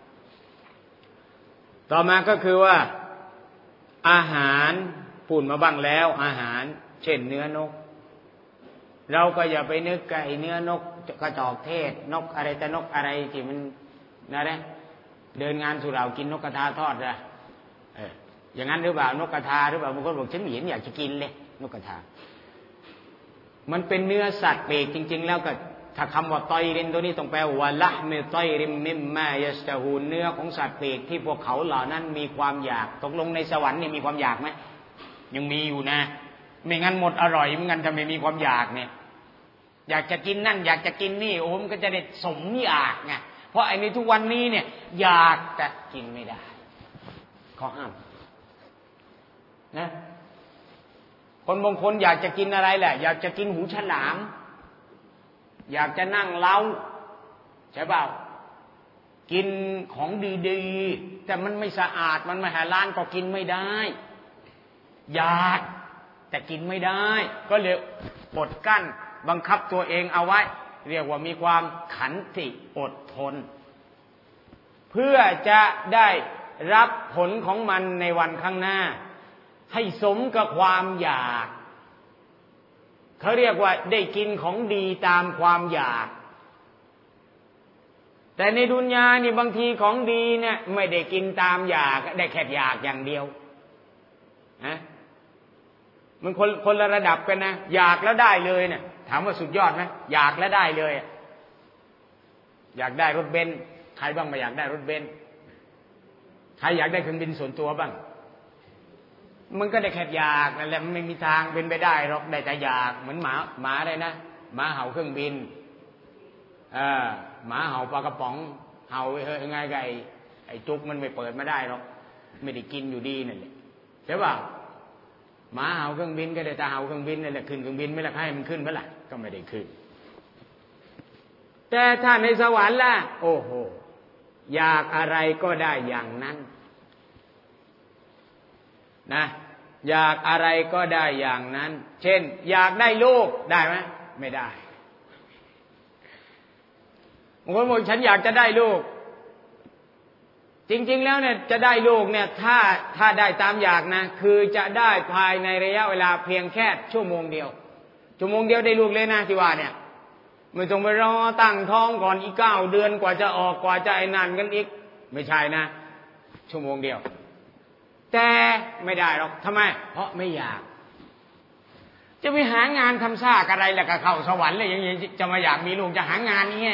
ต่อมาก็คือว่าอาหารพูดมาบ้างแล้วอาหารเช่นเนื้อนกเราก็อย่าไปนึกไก่เนื้อนกกระจอกเทศนกอะไรแต่นกอะไรที่มันนะเนี่ยเดินงานสุเหร่ากินนกกระทาทอดนะเอออย่างนั้นหรือเปล่านกกระทาหรือเปล่าบางคนบอกฉันไม่เห็นอยากจะกินเลยนกกระทามันเป็นเนื้อสัตว์ปีกจริงๆแล้วก็ถ้าคำว่าตอยรินตัวนี้ต้องแปลว่าละมิตอยริมมิมมายัสตะฮูเนื้อของสัตว์ปีกที่พวกเขาเหล่านั้นมีความอยากตกลงในสวรรค์นี่มีความอยากไหมยังมีอยู่นะไม่งั้นหมดอร่อยเหมือนกันถ้าไม่มีความอยากเนี่ยอยากจะกินนั่นอยากจะกินนี่โอ้มันก็จะได้สมอยากไงเพราะไอ้ในทุกวันนี้เนี่ยอยากแต่กินไม่ได้ข้อห้ามนะคนบางคนอยากจะกินอะไรแหละอยากจะกินหูฉลามอยากจะนั่งเล้าใช่เปล่ากินของดีๆแต่มันไม่สะอาดมันไม่หาร้านก็กินไม่ได้อยากแต่กินไม่ได้ก็เลยอดกั้นบังคับตัวเองเอาไว้เรียกว่ามีความขันติอดทนเพื่อจะได้รับผลของมันในวันข้างหน้าให้สมกับความอยากเขาเรียกว่าได้กินของดีตามความอยากแต่ในดุนยานี่บางทีของดีเนี่ยไม่ได้กินตามอยากได้แค่อยากอย่างเดียวนะมันคนคนละระดับกันนะอยากแล้วได้เลยเนี่ยถามว่าสุดยอดไหมอยากแล้วได้เลยอยากได้รถเบนซ์ใครบ้างไม่อยากได้รถเบนซ์ใครอยากได้เครื่องบินส่วนตัวบ้างมันก็ได้แค่อยากนั่นแหละมันไม่มีทางเป็นไปได้หรอกได้แต่อยากเหมือนหมาหมาเลยนะหมาเห่าเครื่องบินเออหมาเห่าปลากระป๋องเห่าเฮ้ยไงไงไอ้จุกมันไม่เปิดไม่ได้หรอกไม่ได้กินอยู่ดีนั่นแหละใช่ป่ะหมาเห่าเครื่องบินก็ได้แต่เห่าเครื่องบินนั่นแหละขึ้นเครื่องบินไม่ละให้มันขึ้นเมื่อไหร่ก็ไม่ได้ขึ้นแต่ถ้าในสวรรค์ล่ะโอ้โหอยากอะไรก็ได้อย่างนั้นนะอยากอะไรก็ได้อย่างนั้นเช่นอยากได้ลูกได้ไหมไม่ได้บางคนบอกฉันอยากจะได้ลูกจริงๆแล้วเนี่ยจะได้ลูกเนี่ยถ้าถ้าได้ตามอยากนะคือจะได้ภายในระยะเวลาเพียงแค่ชั่วโมงเดียวชั่วโมงเดียวได้ลูกเลยนะที่ว่าเนี่ยไม่ต้องไปรอตั้งท้องก่อนอีกเก้าเดือนกว่าจะออกกว่าจะไอ้นั่นกันอีกไม่ใช่นะชั่วโมงเดียวแต่ไม่ได้หรอกทำไมเพราะไม่อยากจะไปหางานทำซากอะไรแล้วก็เข้าสวรรค์เลยอย่างนี้จะมาอยากมีลูกจะหางานนี้ไง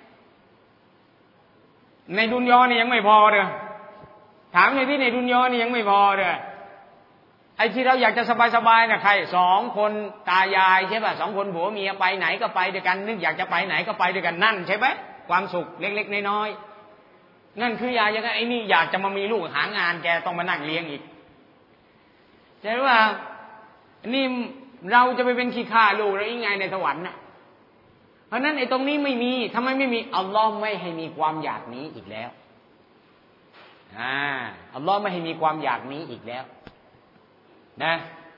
ในดุนยอนี่ยังไม่พอเลยถามในที่ในดุนยอนี่ยังไม่พอเลยไอ้ที่เราอยากจะสบายๆนะใครสองคนตายายใช่ป่ะสองคนผัวเมียไปไหนก็ไปด้วยกันนึกอยากจะไปไหนก็ไปด้วยกันนั่นใช่ไหมความสุขเล็กๆน้อยๆนั่นคืออยากอย่างนั้นไอ้นี่อยากจะมามีลูกหางานแกต้องมานั่งเลี้ยงอีกใช่ป่ะนี่เราจะไปเป็นขี้ข้าลูกแล้วยังไงในสวรรค์น่ะเพราะนั้นไอ้ตรงนี้ไม่มีทำไมไม่มีอัลลอฮ์ไม่ให้มีความอยากนี้อีกแล้วอ่าอัลลอฮ์ไม่ให้มีความอยากนี้อีกแล้วนะ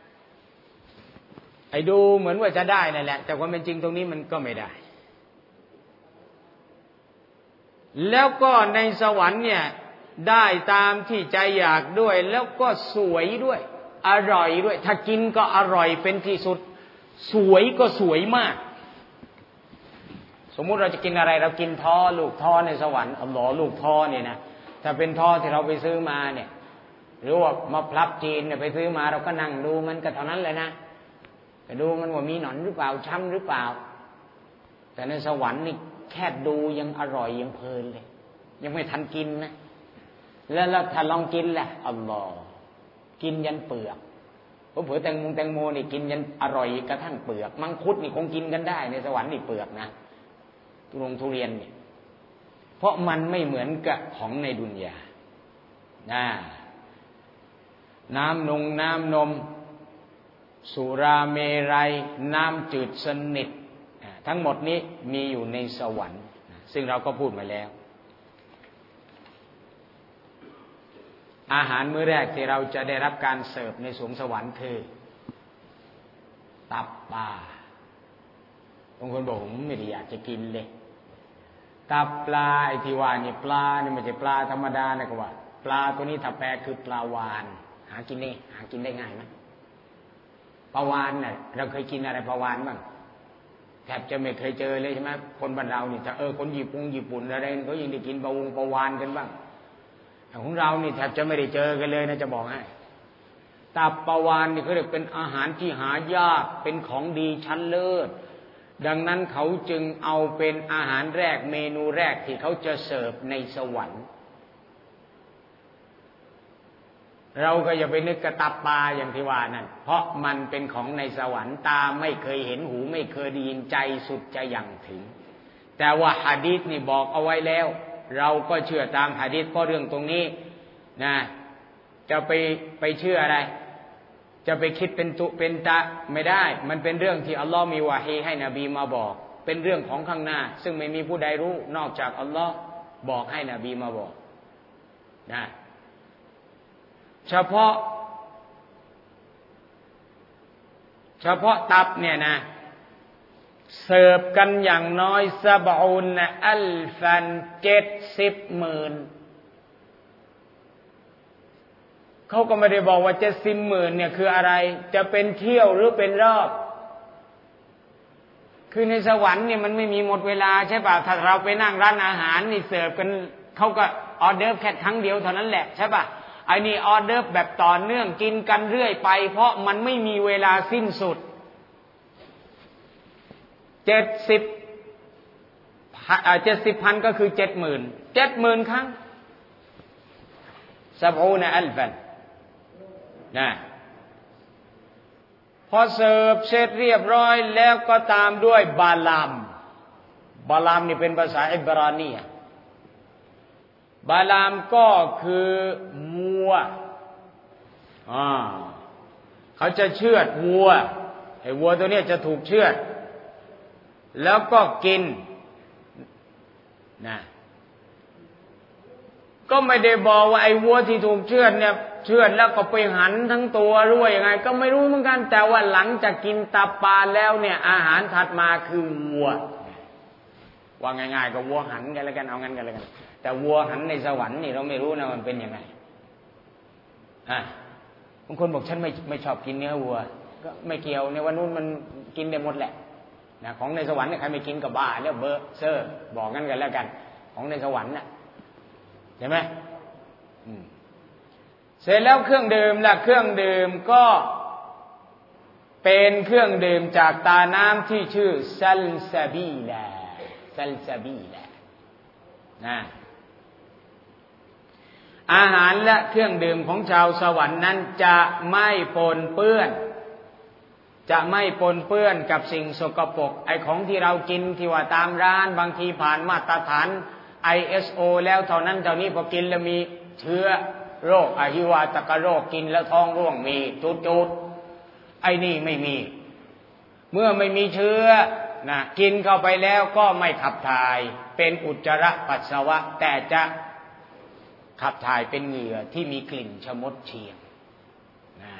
ไอ้ดูเหมือนว่าจะได้นั่นแหละแต่ความเป็นจริงตรงนี้มันก็ไม่ได้แล้วก็ในสวรรค์เนี่ยได้ตามที่ใจอยากด้วยแล้วก็สวยด้วยอร่อยด้วยถ้ากินก็อร่อยเป็นที่สุดสวยก็สวยมากสมมุติเราจะกินอะไรเรากินท้อลูกท้อในสวรรค์อัลลอฮ์ลูกท้อเนี่ยนะถ้าเป็นท้อที่เราไปซื้อมาเนี่ยหรือว่ามะพร้าวจีนเนี่ยไปซื้อมาเราก็นั่งดูมันก็เท่านั้นเลยนะแต่ดูมันว่ามีหนอนหรือเปล่าช้ำหรือเปล่าแต่ในสวรรค์นี่แค่ดูยังอร่อยยังเพลินเลยยังไม่ทันกินนะแล้วแล้วถ้าลองกินแหละอัลลอฮ์กินยันเปลือกเพราะเผื่อแตงโมแตงโมนี่กินยันอร่อยกระทั่งเปลือกมังคุดนี่คงกินกันได้ในสวรรค์นี่เปลือกนะทุเรียนทุเรียนเนี่ยเพราะมันไม่เหมือนกับของในดุนยานะน้ำนงน้ำนมสุราเมรัยน้ำจืดสนิททั้งหมดนี้มีอยู่ในสวรรค์ซึ่งเราก็พูดมาแล้วอาหารมื้อแรกที่เราจะได้รับการเสิร์ฟในสวงสวรรค์คือตับปลาบางคนบอกผมไม่ได้อยากจะกินเลยตับปลาไอ้ที่ว่านี่ปลาเนี่ยไม่ใช่ปลาธรรมดานะก็ว่าปลาตัวนี้ถ้าแปลคือปลาวาฬหากินได้หากินได้ง่ายไหมปลาวาฬน่ะเราเคยกินอะไรปลาวาฬบ้างแทบจะไม่เคยเจอเลยใช่ไหมคนบ้านเรานี่ถ้าเออคนญี่ปุ่นญี่ปุ่นอะไรเขายังได้กินปลาวงปลาวาฬกันบ้างของเรานี่แทบจะไม่ได้เจอกันเลยนะจะบอกให้ตับปลาวาฬนี่เขาเรียกเป็นอาหารที่หายากเป็นของดีชั้นเลิศดังนั้นเขาจึงเอาเป็นอาหารแรกเมนูแรกที่เขาจะเสิร์ฟในสวรรค์เราก็อย่าไปนึกกระตับปลาอย่างที่ว่านั่นเพราะมันเป็นของในสวรรค์ตาไม่เคยเห็นหูไม่เคยได้ยินใจสุดจะยังถึงแต่ว่าหะดีษนี่บอกเอาไว้แล้วเราก็เชื่อตามหะดีษเพราะเรื่องตรงนี้นะจะไปไปเชื่ออะไรจะไปคิดเป็นตุเป็นตะไม่ได้มันเป็นเรื่องที่อัลลอฮ์มีวะฮีให้นบีมาบอกเป็นเรื่องของข้างหน้าซึ่งไม่มีผู้ใดรู้นอกจากอัลลอฮ์บอกให้นบีมาบอกนะเฉพาะเฉพาะตับเนี่ยนะเสิร์ฟกันอย่างน้อยซะบะอูนอัลฟันเจ็ดสิบหมื่นเขาก็ไม่ได้บอกว่าเจ็ดสิบหมื่นเนี่ยคืออะไรจะเป็นเที่ยวหรือเป็นรอบคือในสวรรค์เนี่ยมันไม่มีหมดเวลาใช่ป่ะถ้าเราไปนั่งร้านอาหารนี่เสิร์ฟกันเขาก็ออเดิร์ฟแค่ครั้งเดียวเท่านั้นแหละใช่ป่ะไอ้นี่ออเดิร์ฟแบบต่อเนื่องกินกันเรื่อยไปเพราะมันไม่มีเวลาสิ้นสุดเจ็ดสิบเจ็ดสิบพันก็คือเจ็ดหมื่นเจ็ดหมื่นครั้งซะบอูนอัลฟันนะพอเสิร์ฟเสร็จเรียบร้อยแล้วก็ตามด้วยบาลามบาลามนี่เป็นภาษาอิบรานีบาลามก็คือวัวอ่าเขาจะเชือดวัวไอ้วัวตัวนี้จะถูกเชือดแล้วก็กินนะก็ไม่ได้บอกว่าไอ้วัวที่ถูกเชือดเนี่ยเชือดแล้วก็ไปหันทั้งตัวหรือว่ายังไงก็ไม่รู้เหมือนกันแต่ว่าหลังจากกินตับปลาแล้วเนี่ยอาหารถัดมาคือวัวว่าง่ายๆก็วัวหันกันแล้วกันเอางั้นกันแล้วกันแต่วัวหันในสวรรค์นี่เราไม่รู้นะมันเป็นยังไงอ่ะบางคนบอกฉันไม่ไม่ชอบกินเนื้อวัวก็ไม่เกี่ยวในวันนู้นมันกินได้หมดแหละนะของในสวรรค์เนี่ยใครไม่กินก็บ้าแล้วเบอร์เซอร์บอกงั้นกันแล้วกันของในสวรรค์น่ะใช่ไหมอืมเสร็จแล้วเครื่องดื่มล่ะเครื่องดื่มก็เป็นเครื่องดื่มจากตาน้ำที่ชื่อซัลซาบีลาซัลซาบีลานะอาหารและเครื่องดื่มของชาวสวรรค์นั้นจะไม่ปนเปื้อนจะไม่ปนเปื้อนกับสิ่งสกปรกไอ้ของที่เรากินที่ว่าตามร้านบางทีผ่านมาตรฐาน ไอ เอส โอ แล้วเท่านั้นเท่านี้พอกินแล้วมีเชื้อโรคอหิวาตกโรคกินแล้วท้องร่วงมีจุดๆไอ้นี่ไม่มีเมื่อไม่มีเชื้อนะกินเข้าไปแล้วก็ไม่ขับถ่ายเป็นอุจจาระปัสสาวะแต่จะขับถ่ายเป็นเหงื่อที่มีกลิ่นชะมดเชียงนะ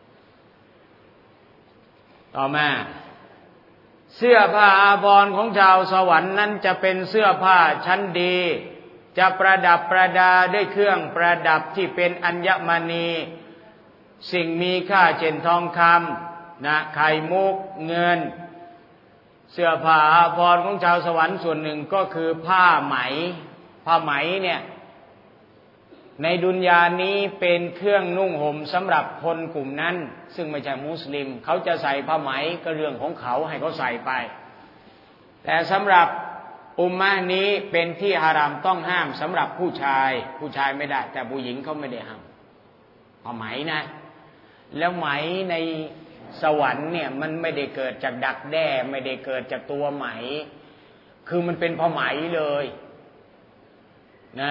ต่อมาเสื้อผ้าอาภรณ์ของชาวสวรรค์นั้นจะเป็นเสื้อผ้าชั้นดีจะประดับประดาด้วยเครื่องประดับที่เป็นอัญมณีสิ่งมีค่าเช่นทองคำนะไข่มุกเงินเสื้อผ้าอาภรณ์ของชาวสวรรค์ส่วนหนึ่งก็คือผ้าไหมผ้าไหมเนี่ยในดุนยานี้เป็นเครื่องนุ่งห่มสำหรับคนกลุ่มนั้นซึ่งไม่ใช่มุสลิมเขาจะใส่ผ้าไหมก็เรื่องของเขาให้เขาใส่ไปแต่สำหรับอุมมะห์นี้เป็นที่ฮารามต้องห้ามสำหรับผู้ชายผู้ชายไม่ได้แต่ผู้หญิงเขาไม่ได้ห้ามผ้าไหมนะแล้วไหมในสวรรค์เนี่ยมันไม่ได้เกิดจากดักแด้ไม่ได้เกิดจากตัวไหมคือมันเป็นผ้าไหมเลยนะ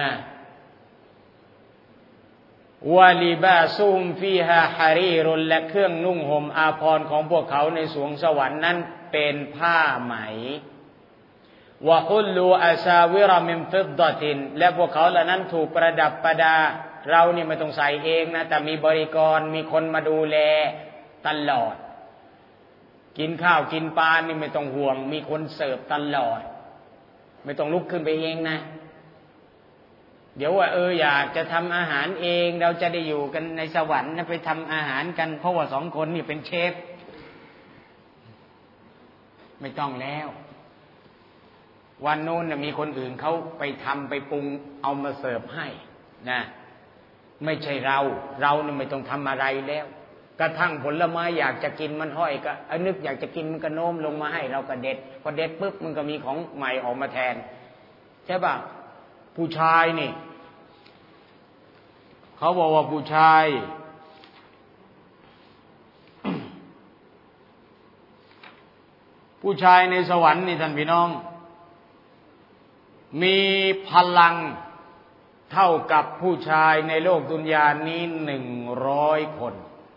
วะลิบาซุมฟีฮาฮารีรุนและเครื่องนุ่งห่มอาภรณ์ของพวกเขาในสวงสวรรค์นั้นเป็นผ้าไหมวะฮุลลูอาซาวิรมินฟิดดะตินและพวกเขาเหล่านั้นถูกประดับประดาเรานี่ไม่ต้องใส่เองนะแต่มีบริกรมีคนมาดูแลตลอดกินข้าวกินปลานี่ไม่ต้องห่วงมีคนเสิร์ฟตลอดไม่ต้องลุกขึ้นไปเองนะเดี๋ยวว่าเอออยากจะทำอาหารเองเราจะได้อยู่กันในสวรรค์นะไปทำอาหารกันเพราะว่าสองคนนี่เป็นเชฟไม่ต้องแล้ววันนู้นนะมีคนอื่นเขาไปทำไปปรุงเอามาเสิร์ฟให้นะไม่ใช่เราเราเนี่ยไม่ต้องทำอะไรแล้วกระทั่งผลไม้อยากจะกินมันห้อยก็นึกอยากจะกินมันก็โน้มลงมาให้เราก็เด็ดพอเด็ดปุ๊บมันก็มีของใหม่ออกมาแทนใช่ป่ะผู้ชายนี่เขาบอกว่าผู้ชายผู้ชายในสวรรค์นี่ท่านพี่น้องมีพลังเท่ากับผู้ชายในโลกดุนยานี้หนึ่งร้อยคน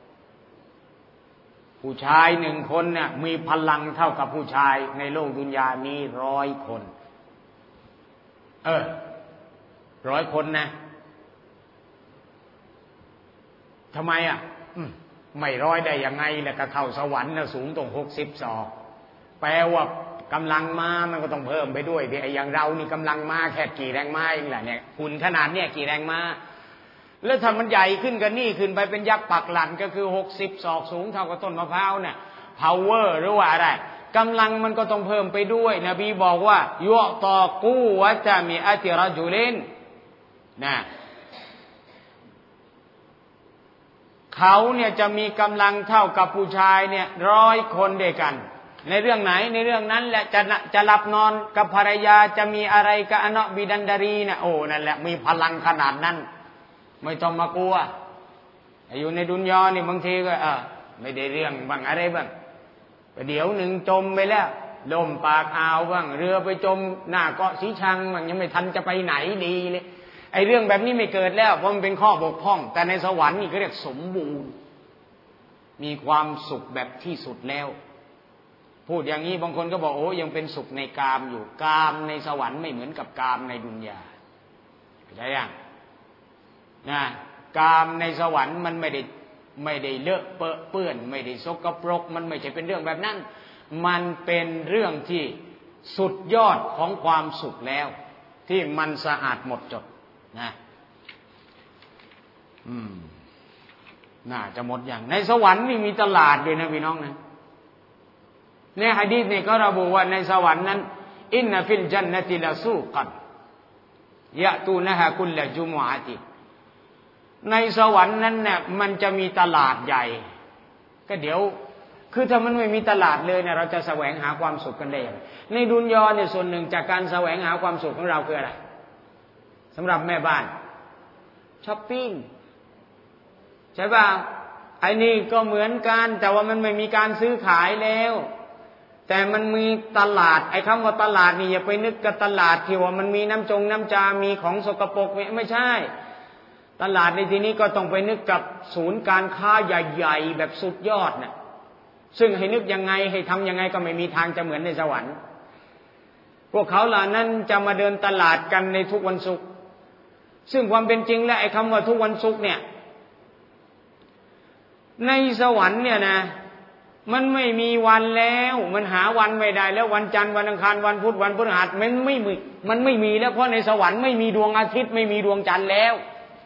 ผู้ชายหนึ่งคนเนี่ยมีพลังเท่ากับผู้ชายในโลกดุนยานี้ร้อยคนเออร้อยคนนะทำไมอ่ะไม่ร้อยได้ยังไงล่ะก็เข้าสวรรค์นะสูงตรงหกสิบศอกแปลว่ากำลังม้ามันก็ต้องเพิ่มไปด้วยดิไอ้อย่างเรานี่กำลังม้าแค่กี่แรงม้าเองแหละเนี่ยหุ่นขนาดเนี้ยกี่แรงม้าแล้วถ้ามันใหญ่ขึ้นกันนี่ขึ้นไปเป็นยักษ์ปักหลันก็คือหกสิบศอกสูงเท่ากับต้นมะพร้าวเนี่ย power หรือว่าอะไรกำลังมันก็ต้องเพิ่มไปด้วยนบีบอกว่ายุตอกูวะจะมีอัติรจุลินนะเขาเนี่ยจะมีกำลังเท่ากับผู้ชายเนี่ยร้อยคนด้วยกันในเรื่องไหนในเรื่องนั้นแหละจะจะหลับนอนกับภรรยาจะมีอะไรกับอนะบิดันดารีนะโอ้นั่นแหละมีพลังขนาดนั้นไม่ต้องมากลัวอยู่ในดุนยานี่บางทีก็เออไม่ได้เรื่องบ้างอะไรบ้างเดี๋ยวหนึ่งจมไปแล้วล่มปากอ่าวบ้างเรือไปจมหน้าเกาะสีชังบ้างยังไม่ทันจะไปไหนดีเลยไอ้เรื่องแบบนี้ไม่เกิดแล้วเพราะมันเป็นข้อบกพร่องแต่ในสวรรค์นี่เขาเรียกสมบูรณ์มีความสุขแบบที่สุดแล้วพูดอย่างนี้บางคนก็บอกโอ้ยังเป็นสุขในกามอยู่กามในสวรรค์ไม่เหมือนกับกามในดุนยาเข้าใจยังนะกามในสวรรค์มันไม่ได้ไม่ได้เลอะเปอะเปื้อนไม่ได้สกปรกมันไม่ใช่เป็นเรื่องแบบนั้นมันเป็นเรื่องที่สุดยอดของความสุขแล้วที่มันสะอาดหมดจดนะอืมน่าจะหมดอย่างในสวรรค์นี่มีตลาดด้วยนะพี่น้องนะในหะดีษนี่ก็ระบุว่าในสวรรค์นั้นอินนะฟิลญันนะติลาซูกันยะตูนะฮะกุลละจุมอะติในสวรรค์นั้นเนี่ยมันจะมีตลาดใหญ่ก็เดี๋ยวคือถ้ามันไม่มีตลาดเลยเนี่ยเราจะแสวงหาความสุขกันได้อย่างไรในดุนยาเนี่ยส่วนหนึ่งจากการแสวงหาความสุขของเราคืออะไรสำหรับแม่บ้านช้อปปิ้งใช่ป่ะไอ้นี่ก็เหมือนกันแต่ว่ามันไม่มีการซื้อขายแล้วแต่มันมีตลาดไอ้คำว่าตลาดนี่อย่าไปนึกกับตลาดที่ว่ามันมีน้ำจงน้ำจามีของสกปรกไม่ใช่ตลาดในที่นี้ก็ต้องไปนึกกับศูนย์การค้าใหญ่ๆแบบสุดยอดเนี่ยซึ่งให้นึกยังไงให้ทำยังไงก็ไม่มีทางจะเหมือนในสวรรค์พวกเขาเหล่านั้นจะมาเดินตลาดกันในทุกวันศุกร์ซึ่งความเป็นจริงแล้วไอ้คำว่าทุกวันศุกร์เนี่ยในสวรรค์เนี่ยนะมันไม่มีวันแล้วมันหาวันไม่ได้แล้ววันจันทร์วันอังคารวันพุธวันพฤหัสมันไม่มีมันไม่มีแล้วเพราะในสวรรค์ไม่มีดวงอาทิตย์ไม่มีดวงจันทร์แล้ว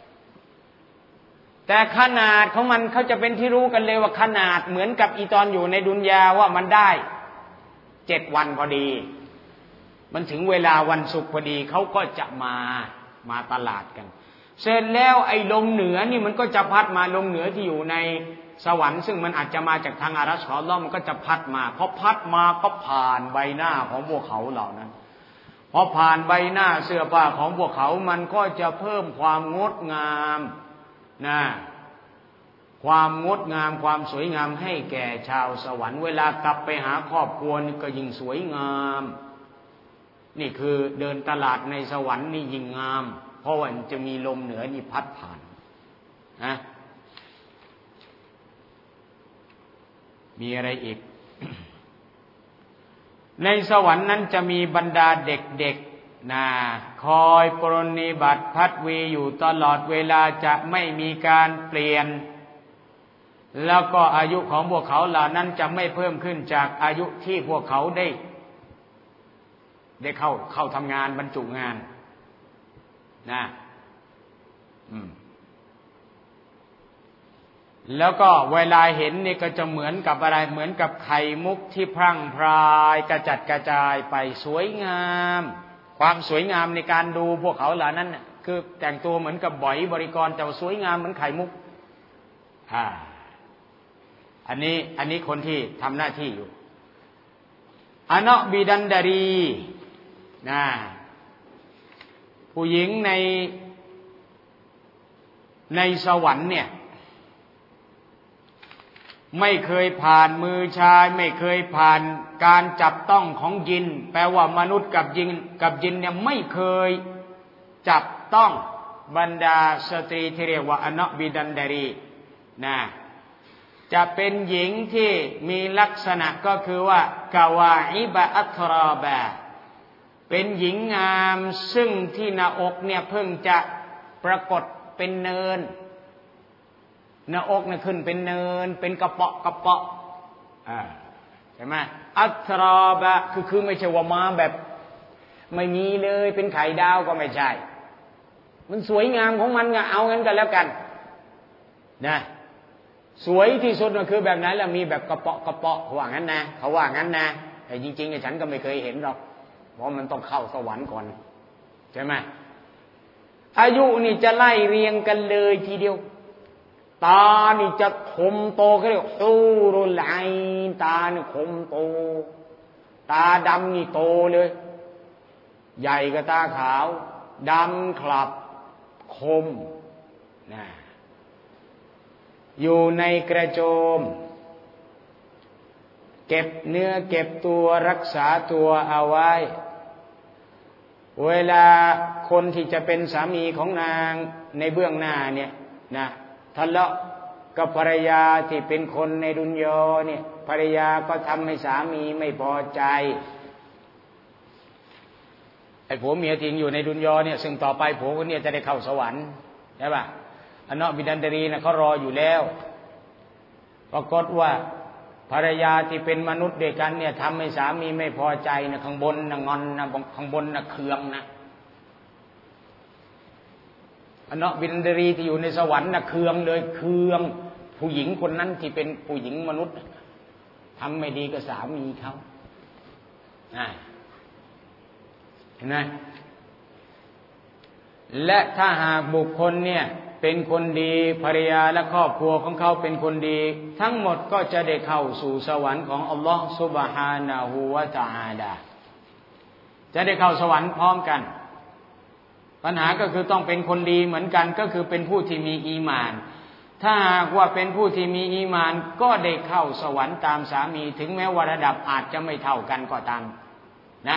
แต่ขนาดของมันเขาจะเป็นที่รู้กันเลยว่าขนาดเหมือนกับอีตอนอยู่ในดุนยาว่ามันได้เจ็ดวันพอดีมันถึงเวลาวันศุกร์พอดีเขาก็จะมามาตลาดกันเสร็จแล้วไอ้ลมเหนือนี่มันก็จะพัดมาลมเหนือที่อยู่ในสวรรค์ซึ่งมันอาจจะมาจากทางอารัชของอัลเลาะห์มันก็จะพัดมาพอพัดมาก็ผ่านใบหน้าของพวกเขาเหล่านั้นพอผ่านใบหน้าเสื้อผ้าของพวกเขามันก็จะเพิ่มความงดงามนะความงดงามความสวยงามให้แก่ชาวสวรรค์เวลากลับไปหาครอบครัวนี่ก็ยิ่งสวยงามนี่คือเดินตลาดในสวรรค์นี่ยิ่งงามเพราะว่ามันจะมีลมเหนือนี่พัดผ่านนะมีอะไรอีก ในสวรรค์นั้นจะมีบรรดาเด็กๆนะคอยปรนนิบัติพัดวีอยู่ตลอดเวลาจะไม่มีการเปลี่ยนแล้วก็อายุของพวกเขาเหล่านั้นจะไม่เพิ่มขึ้นจากอายุที่พวกเขาได้ได้เข้าเข้าทำงานบรรจุงานนะอืมแล้วก็เวลาเห็นนี่ก็จะเหมือนกับอะไรเหมือนกับไข่มุกที่พรั่งพรายกระจัดกระจายไปสวยงามความสวยงามในการดูพวกเขาเหล่านั้นคือแต่งตัวเหมือนกับบ่อยบริกรแต่ว่าสวยงามเหมือนไข่มุกอ่าอันนี้อันนี้คนที่ทำหน้าที่อยู่อานะบิดันดารีนะผู้หญิงในในสวรรค์เนี่ยไม่เคยผ่านมือชายไม่เคยผ่านการจับต้องของยินแปลว่ามนุษย์กับยินกับยินเนี่ยไม่เคยจับต้องบรรดาสตรีที่เรียกว่าอานะบิดันดารีนะจะเป็นหญิงที่มีลักษณะก็คือว่ากาวาอิบะอัตราบะเป็นหญิงงามซึ่งที่หน้าอกเนี่ยเพิ่งจะปรากฏเป็นเนินหน้าอกเนี่ยขึ้นเป็นเนินเป็นกระเปาะกระเปาะอ่าใช่ไหมอัตรอบะคือคือไม่ใช่ว่ามาแบบไม่มีเลยเป็นไข่ดาวก็ไม่ใช่มันสวยงามของมันก็เอางั้นกันแล้วกันนะสวยที่สุดก็คือแบบนั้นแล้วมีแบบกระเปาะกระเปาะเขาว่างั้นนะเขาว่างั้นนะแต่จริงๆฉันก็ไม่เคยเห็นหรอกเพราะมันต้องเข้าสวรรค์ก่อนใช่ไหมอายุนี่จะไล่เรียงกันเลยทีเดียวตานี่จะคมโตเขาเรียกตูรุลไอตานี่คมโตตาดำนี่โตเลยใหญ่กับตาขาวดำคลับคมนะอยู่ในกระโจมเก็บเนื้อเก็บตัวรักษาตัวเอาไว้เวลาคนที่จะเป็นสามีของนางในเบื้องหน้าเนี่ยนะทะเลาะกับภรรยาที่เป็นคนในดุนยอเนี่ยภรรยาก็ทำให้สามีไม่พอใจไอ้ผัวเมียที่อยู่ในดุนยอเนี่ยซึ่งต่อไปผัวคนนี้จะได้เข้าสวรรค์ใช่ป่ะอันนอบิดันดารีนะเขารออยู่แล้วปรากฏว่าภรรยาที่เป็นมนุษย์ด้วยกันเนี่ยทำให้สามีไม่พอใจนะข้างบนนะงอนนะข้างบนนะเคืองนะอันนอบิดันดารีที่อยู่ในสวรรค์นะเคืองเลยเคืองผู้หญิงคนนั้นที่เป็นผู้หญิงมนุษย์ทำไม่ดีกับสามีเขาเห็นไหมและถ้าหากบุคคลเนี่ยเป็นคนดีภรรยาและครอบครัวของเขาเป็นคนดีทั้งหมดก็จะได้เข้าสู่สวรรค์ของอัลลอฮฺซุบฮานะฮูวะตะอาลาจะได้เข้าสวรรค์พร้อมกันปัญหาก็คือต้องเป็นคนดีเหมือนกันก็คือเป็นผู้ที่มีอีหม่านถ้าหากว่าเป็นผู้ที่มีอีหม่านก็ได้เข้าสวรรค์ตามสามีถึงแม้ว่าระดับอาจจะไม่เท่ากันก็ตามนะ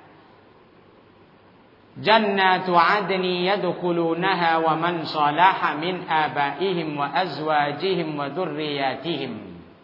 จันนาตุอาดนียดุคุลูนะฮาวะมันศอละฮะมินอาบาอิฮิมวะอัซวาจิฮิมวะดุรริยาติฮิม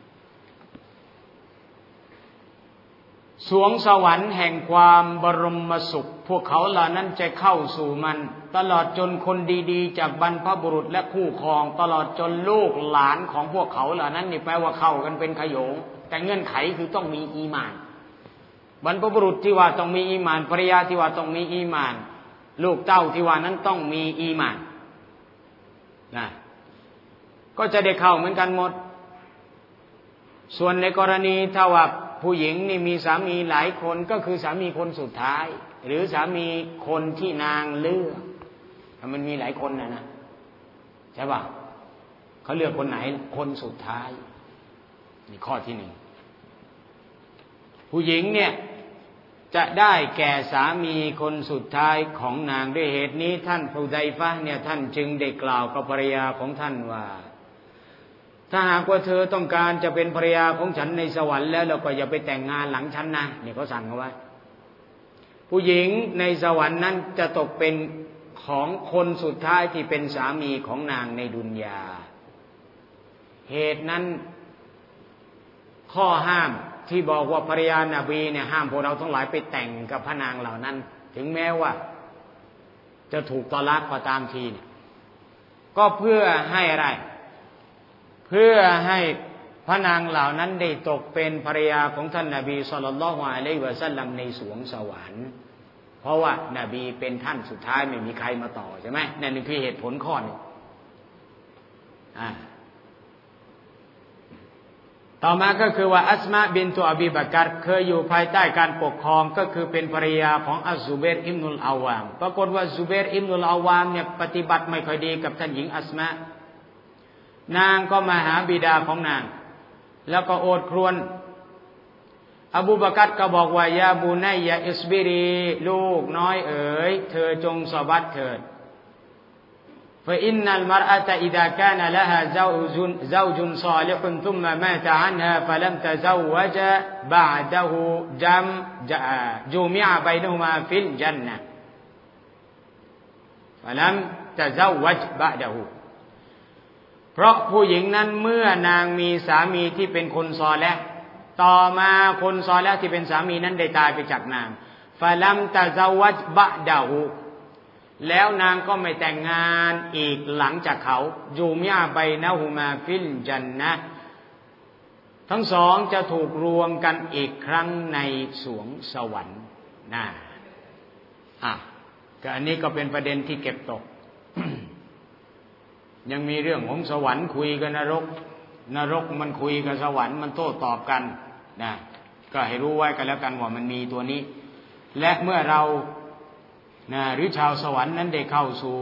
สวงสวรรค์แห่งความบรมสุขพวกเขาเหล่านั้นจะเข้าสู่มันตลอดจนคนดีๆจากบรรพบุรุษและคู่ครองตลอดจนลูกหลานของพวกเขาเหล่านั้นนี่แปลว่าเข้ากันเป็นขโยงแต่เงื่อนไขคือต้องมีอีหม่านบรรพบุรุษที่ว่าต้องมีอีหม่านภรรยาที่ว่าต้องมีอีหม่านลูกเต้าที่ว่านั้นต้องมีอีหม่านนะก็จะได้เข้าเหมือนกันหมดส่วนในกรณีถ้าว่าผู้หญิงนี่มีสามีหลายคนก็คือสามีคนสุดท้ายหรือสามีคนที่นางเลือกมันมีหลายคนนะนะใช่ป่ะเขาเลือกคนไหนคนสุดท้ายนี่ข้อที่หนึ่งผู้หญิงเนี่ยจะได้แก่สามีคนสุดท้ายของนางด้วยเหตุนี้ท่านฮูซัยฟะห์เนี่ยท่านจึงได้กล่าวกับภรรยาของท่านว่าถ้าหากว่าเธอต้องการจะเป็นภรรยาของฉันในสวรรค์แล้วเราก็อย่าไปแต่งงานหลังฉันนะนี่เขาสั่งเอาไว้ผู้หญิงในสวรรค์นั้นจะตกเป็นของคนสุดท้ายที่เป็นสามีของนางในดุนยาเหตุนั้นข้อห้ามที่บอกว่าภรรยานบีเนี่ยห้ามพวกเราทั้งหลายไปแต่งกับพระนางเหล่านั้นถึงแม้ว่าจะถูกตอลักก็ตามทีเนี่ยก็เพื่อให้อะไรเพื่อให้พระนางเหล่านั้นได้ตกเป็นภรรยาของท่านนบีศ็อลลัลลอฮุอะลัยฮิวะซัลลัมในสวงสวรรค์เพราะว่านบีเป็นท่านสุดท้ายไม่มีใครมาต่อใช่ไหมนั่นคือเหตุผลข้อนี้อ่าต่อมาก็คือว่าอัสมาบินตุอบีบักรเคยอยู่ภายใต้การปกครองก็คือเป็นภรรยาของอัซซุเบรอิบนุลอาวามปรากฏว่าซุเบรอิบนุลอาวามเนี่ยปฏิบัติไม่ค่อยดีกับท่านหญิงอัสมานางก็มาหาบิดาของนางแล้วก็โอดครวญอบูบักรก็บอกว่ายาบูนัยยาอิสบิรีลูกน้อยเอ๋ยเธอจงสบัดเถิดفإن المرأة إذا كان لها زوج زوج صالح ثم مات عنها فلم تزوج بعده جم جمع بينهما في الجنة فلم تزوج بعده เพราะผู้หญิงนั้นเมื่อนางมีสามีที่เป็นคนซอลิห์ต่อมาคนซอลิห์ที่เป็นสามีนั้นได้ตายไปจากนางฟะลัมตะซะวัจบะดะฮูแล้วนางก็ไม่แต่งงานอีกหลังจากเขายูมิอาไบนะฮูมาฟิลจันนะทั้งสองจะถูกรวมกันอีกครั้งในสวงสวรรค์นะอ่ะก็อันนี้ก็เป็นประเด็นที่เก็บตก ยังมีเรื่องของสวรรค์คุยกับนรกนรกมันคุยกับสวรรค์มันโต้ตอบกันนะก็ให้รู้ไว้กันแล้วกันว่ามันมีตัวนี้และเมื่อเรานะหรือชาวสวรรค์นั้นได้เข้าสู่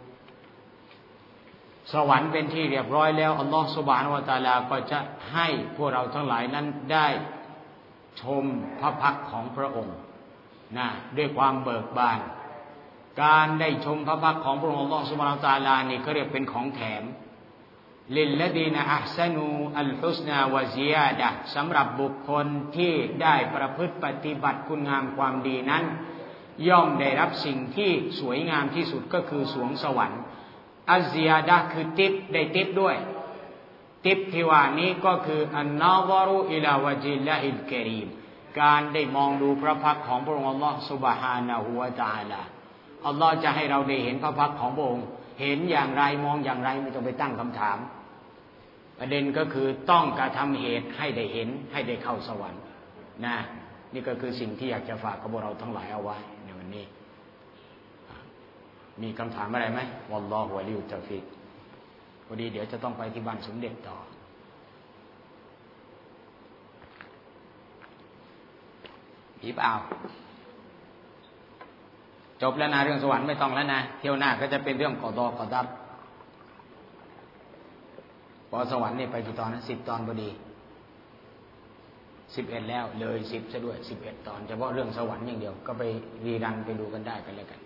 สวรรค์เป็นที่เรียบร้อยแล้วอัลลอฮฺซุบฮานะฮูวะตะอาลาก็จะให้พวกเราทั้งหลายนั้นได้ชมพระพักตร์ของพระองค์นะด้วยความเบิกบานการได้ชมพระพักตร์ของพระองค์อัลลอฮฺซุบฮานะฮูวะตะอาลานี่เขาเรียกเป็นของแถมลิลลดีนอัฮซะนูอัลฮุสนาวะซิยาดะห์สำหรับบุคคลที่ได้ประพฤติปฏิบัติคุณงามความดีนั้นย่อมได้รับสิ่งที่สวยงามที่สุดก็คือสวงสวรรค์อัซซิยาดะห์คือติปได้ติปด้วยติปที่ว่านี้ก็คืออันนาซารุอิลาวะจิลลาฮิลกะรีมการได้มองดูพระพักตร์ของพระองค์อัลลอฮฺซุบฮานะฮูวะตะอาลาอัลลอฮฺจะให้เราได้เห็นพระพักตร์ของพระองค์เห็นอย่างไรมองอย่างไรไม่ต้องไปตั้งคำถามประเด็นก็คือต้องกระทำเหตุให้ได้เห็นให้ได้เข้าสวรรค์นะนี่ก็คือสิ่งที่อยากจะฝากกับพวกเราทั้งหลายเอาไว้ในวันนี้มีคำถามอะไรไหมวัลลอฮุวะลิยุตตอฟิกพอดีเดี๋ยวจะต้องไปที่บ้านสมเด็จต่อมีเปล่าจบแล้วนะเรื่องสวรรค์ไม่ต้องแล้วนะเที่ยวหน้าก็จะเป็นเรื่องกอฎอกอดัรพอสวรรค์นี่ไปกี่ตอนนะสิบตอนพอดีสิบเอ็ดแล้วเลยสิบซะด้วยสิบเอ็ดตอนเฉพาะเรื่องสวรรค์อย่างเดียวก็ไปรีรันไปดูกันได้กันแล้วกัน